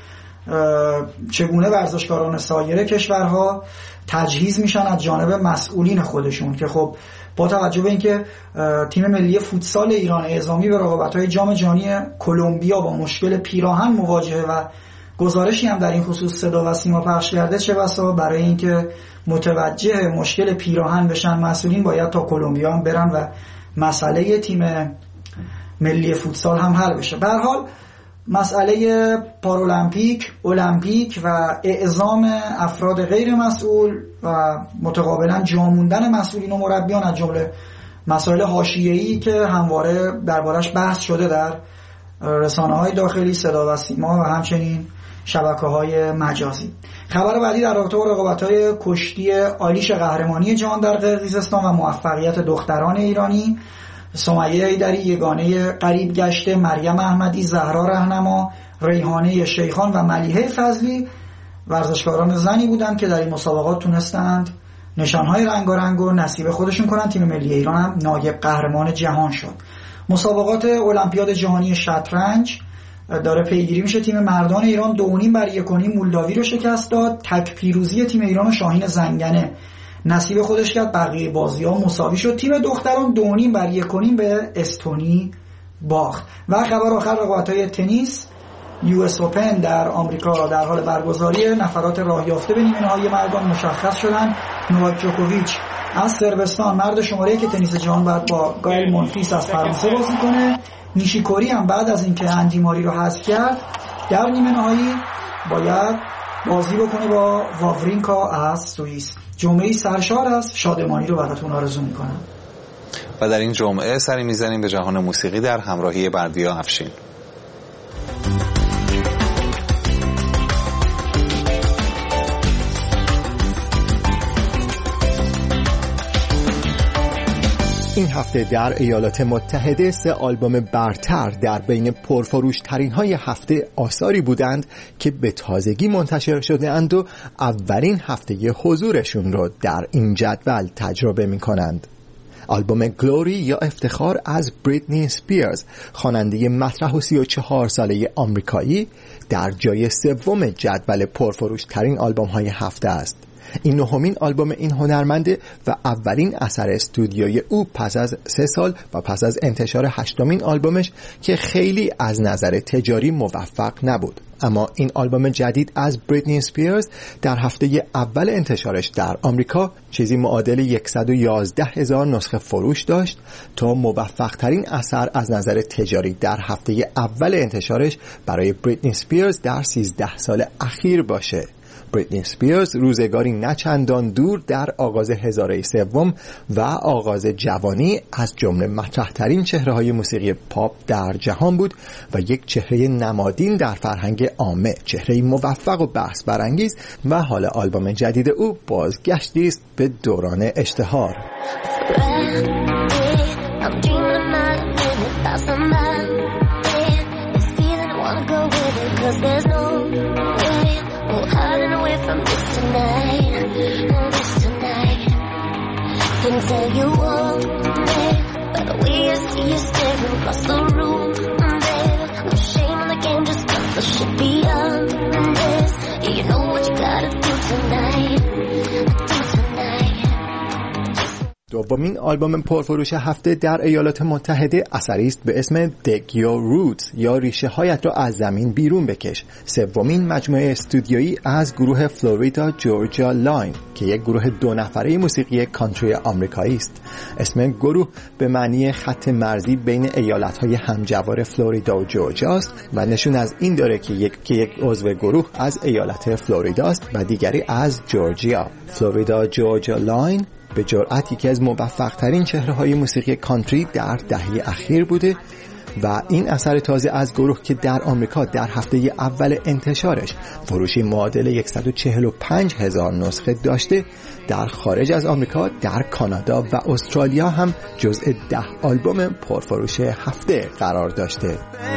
S: چگونه ورزشکاران سایر کشورها تجهیز میشن از جانب مسئولین خودشون، که خب با توجه به اینکه تیم ملی فوتسال ایران اعزامی به رقابت‌های جام جهانی کلمبیا با مشکل پیراهن مواجهه و گزارشی هم در این خصوص صدا و سیما پخش کرده، چه بسا برای اینکه متوجه مشکل پیراهن بشن مسئولین باید تا کلمبیا هم برن و مسئله تیم ملی فوتسال هم حل بشه. به هر حال مسئله پارالمپیک، المپیک و اعزام افراد غیر مسئول و متقابلا جا موندن مسئولین و مربیان از جمله مسائل حاشیه‌ای که همواره دربارش بحث شده در رسانه‌های داخلی، صدا و سیما و همچنین شبکه‌های مجازی. خبر بعدی در رابطه با رقابت‌های کشتی آلیش قهرمانی جهان در قرقیزستان و موفقیت دختران ایرانی. سمیه ایدری یگانه قریب گشته، مریم احمدی، زهرا رهنما، ریحانه شیخان و ملیحه فضلی ورزشکاران زنی بودند که در این مسابقات تونستند نشانهای رنگارنگ و نصیب خودشون کنند. تیم ملی ایران هم نایب قهرمان جهان شد. مسابقات المپیاد جهانی شطرنج داره پیگیری میشه. تیم مردان ایران دو و نیم بر یک و نیم مولداوی رو شکست داد. تک پیروزی تیم ایران و شاهین زنگنه نصیب خودش کرد، بقیه بازی‌ها مساوی شد. تیم دختران دو و نیم بر یک و نیم به استونی باخت. و خبر آخر رقابت‌های تنیس یو اس اوپن در آمریکا در حال برگزاری، نفرات راه یافته به نیمه نهایی مردان مشخص شدن. نوواک جوکوویچ از صربستان، مرد شماره یک تنیس جهان، بعد با گایل مونفیس از فرانسه بازی کنه. نیشیکوری هم بعد از اینکه اندی ماری رو حذف کرد در نیمه نهایی باید بازی بکنه با واورینکا از سوئیس. جمعه سرشار است، شادمانی رو براتون آرزو میکنم.
A: و در این جمعه سری میزنیم به جهان موسیقی در همراهی بردیا افشین.
T: این هفته در ایالات متحده سه آلبوم برتر در بین پرفروشترین های هفته آثاری بودند که به تازگی منتشر شده اند و اولین هفته حضورشون رو در این جدول تجربه می کنند. آلبوم گلوری یا افتخار از بریتنی اسپیرز، خواننده مطرح و سی و چهار ساله آمریکایی، در جای سوم جدول پرفروشترین آلبوم های هفته است. این نهمین آلبوم این هنرمنده و اولین اثر استودیوی او پس از سه سال و پس از انتشار هشتمین آلبومش که خیلی از نظر تجاری موفق نبود. اما این آلبوم جدید از بریتنی اسپیرز در هفته اول انتشارش در آمریکا چیزی معادل صد و یازده هزار نسخه فروش داشت تا موفق ترین اثر از نظر تجاری در هفته اول انتشارش برای بریتنی اسپیرز در سیزده سال اخیر باشه. بریتنی اسپیرز روزگاری نچندان دور در آغاز هزاره سوم و آغاز جوانی از جمله مطرح‌ترین چهره‌های موسیقی پاپ در جهان بود و یک چهره نمادین در فرهنگ عامه، چهره‌ای موفق و بحث برانگیز و حال آلبوم جدید او بازگشتی است به دوران اشتهار.
U: Hiding away from this tonight, this tonight. Can tell you all, babe, by the way I see you staring across the room, babe. No shame in the game, just cut the shit beyond this. Yeah, you know what you gotta do tonight, do tonight.
T: دومین آلبوم پرفروش هفته در ایالات متحده اثری است به اسم Dig Your Roots یا ریشه هایت را از زمین بیرون بکش. سومین مجموعه استودیویی از گروه فلوریدا جورجیا لاین که یک گروه دو نفره موسیقی کانتری آمریکایی است. اسم گروه به معنی خط مرزی بین ایالت‌های همجوار فلوریدا و جورجیا است و نشون از این داره که یک که یک عضو گروه از ایالت فلوریدا است و دیگری از جورجیا. فلوریدا جورجیا لاین به جرأت یکی از موفق‌ترین چهره‌های موسیقی کانتری در دهه اخیر بوده و این اثر تازه از گروه که در آمریکا در هفته اول انتشارش فروشی معادل صد و چهل و پنج هزار نسخه داشته، در خارج از آمریکا در کانادا و استرالیا هم جزء ده آلبوم پرفروش هفته قرار داشته.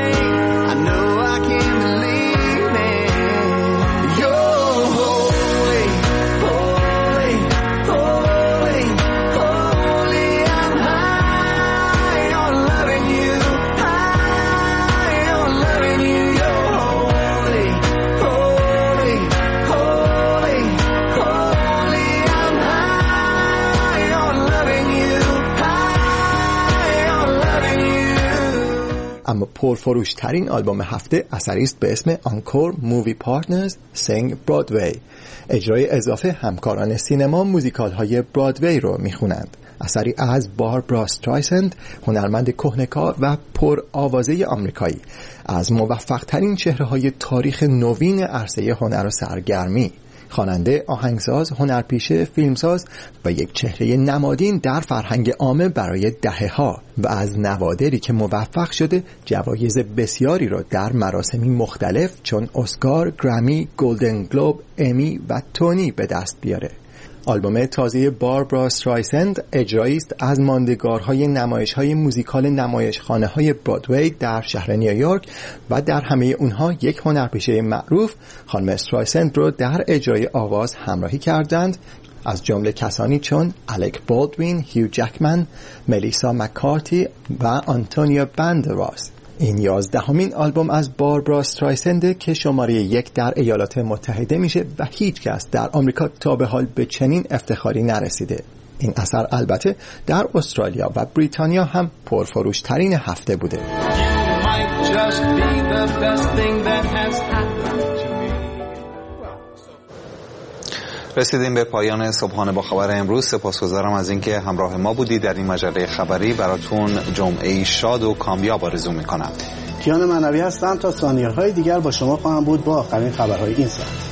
T: اما پرفروشترین آلبوم هفته اثری است به اسم آنکور مووی پارتنرز سینگ برادوی. اجرای اضافه همکاران سینما موزیکال های برادوی رو میخونند. اثری از باربرا استرایسند، هنرمند کهنکار و پر آوازه آمریکایی، از موفق ترین چهره های تاریخ نوین عرصه هنر و سرگرمی. خواننده، آهنگساز، هنرپیشه، فیلمساز و یک چهره نمادین در فرهنگ عامه برای دهه‌ها و از نوادری که موفق شده جوایز بسیاری را در مراسمی مختلف چون اسکار، گرمی، گلدن گلوب، امی و تونی به دست بیاره. آلبوم تازه باربرا استرایسند اجرایی است از ماندگارهای نمایش‌های موزیکال نمایشخانه‌های برادوی در شهر نیویورک و در همه اونها یک هنرپیشه معروف خانم استرایسند رو در اجرای آواز همراهی کردند، از جمله کسانی چون الک بالدوین، هیو جکمن، ملیسا مکارتی و آنتونیا باندراس. این یازدهمین آلبوم از باربرا استرایسند که شماره یک در ایالات متحده میشه و هیچ کس در آمریکا تا به حال به چنین افتخاری نرسیده. این اثر البته در استرالیا و بریتانیا هم پرفروشترین هفته بوده. You might just be the
E: best thing that has happened to me.
A: رسیدیم به پایان صبحانه با خبر امروز. سپاسگزارم از اینکه همراه ما بودید در این مجله خبری. براتون جمعه شاد و کامیاب آرزو میکنم.
B: کیان معنوی هستم. تا ثانیه‌های دیگر با شما خواهم بود با آخرین خبرهای این ساعت.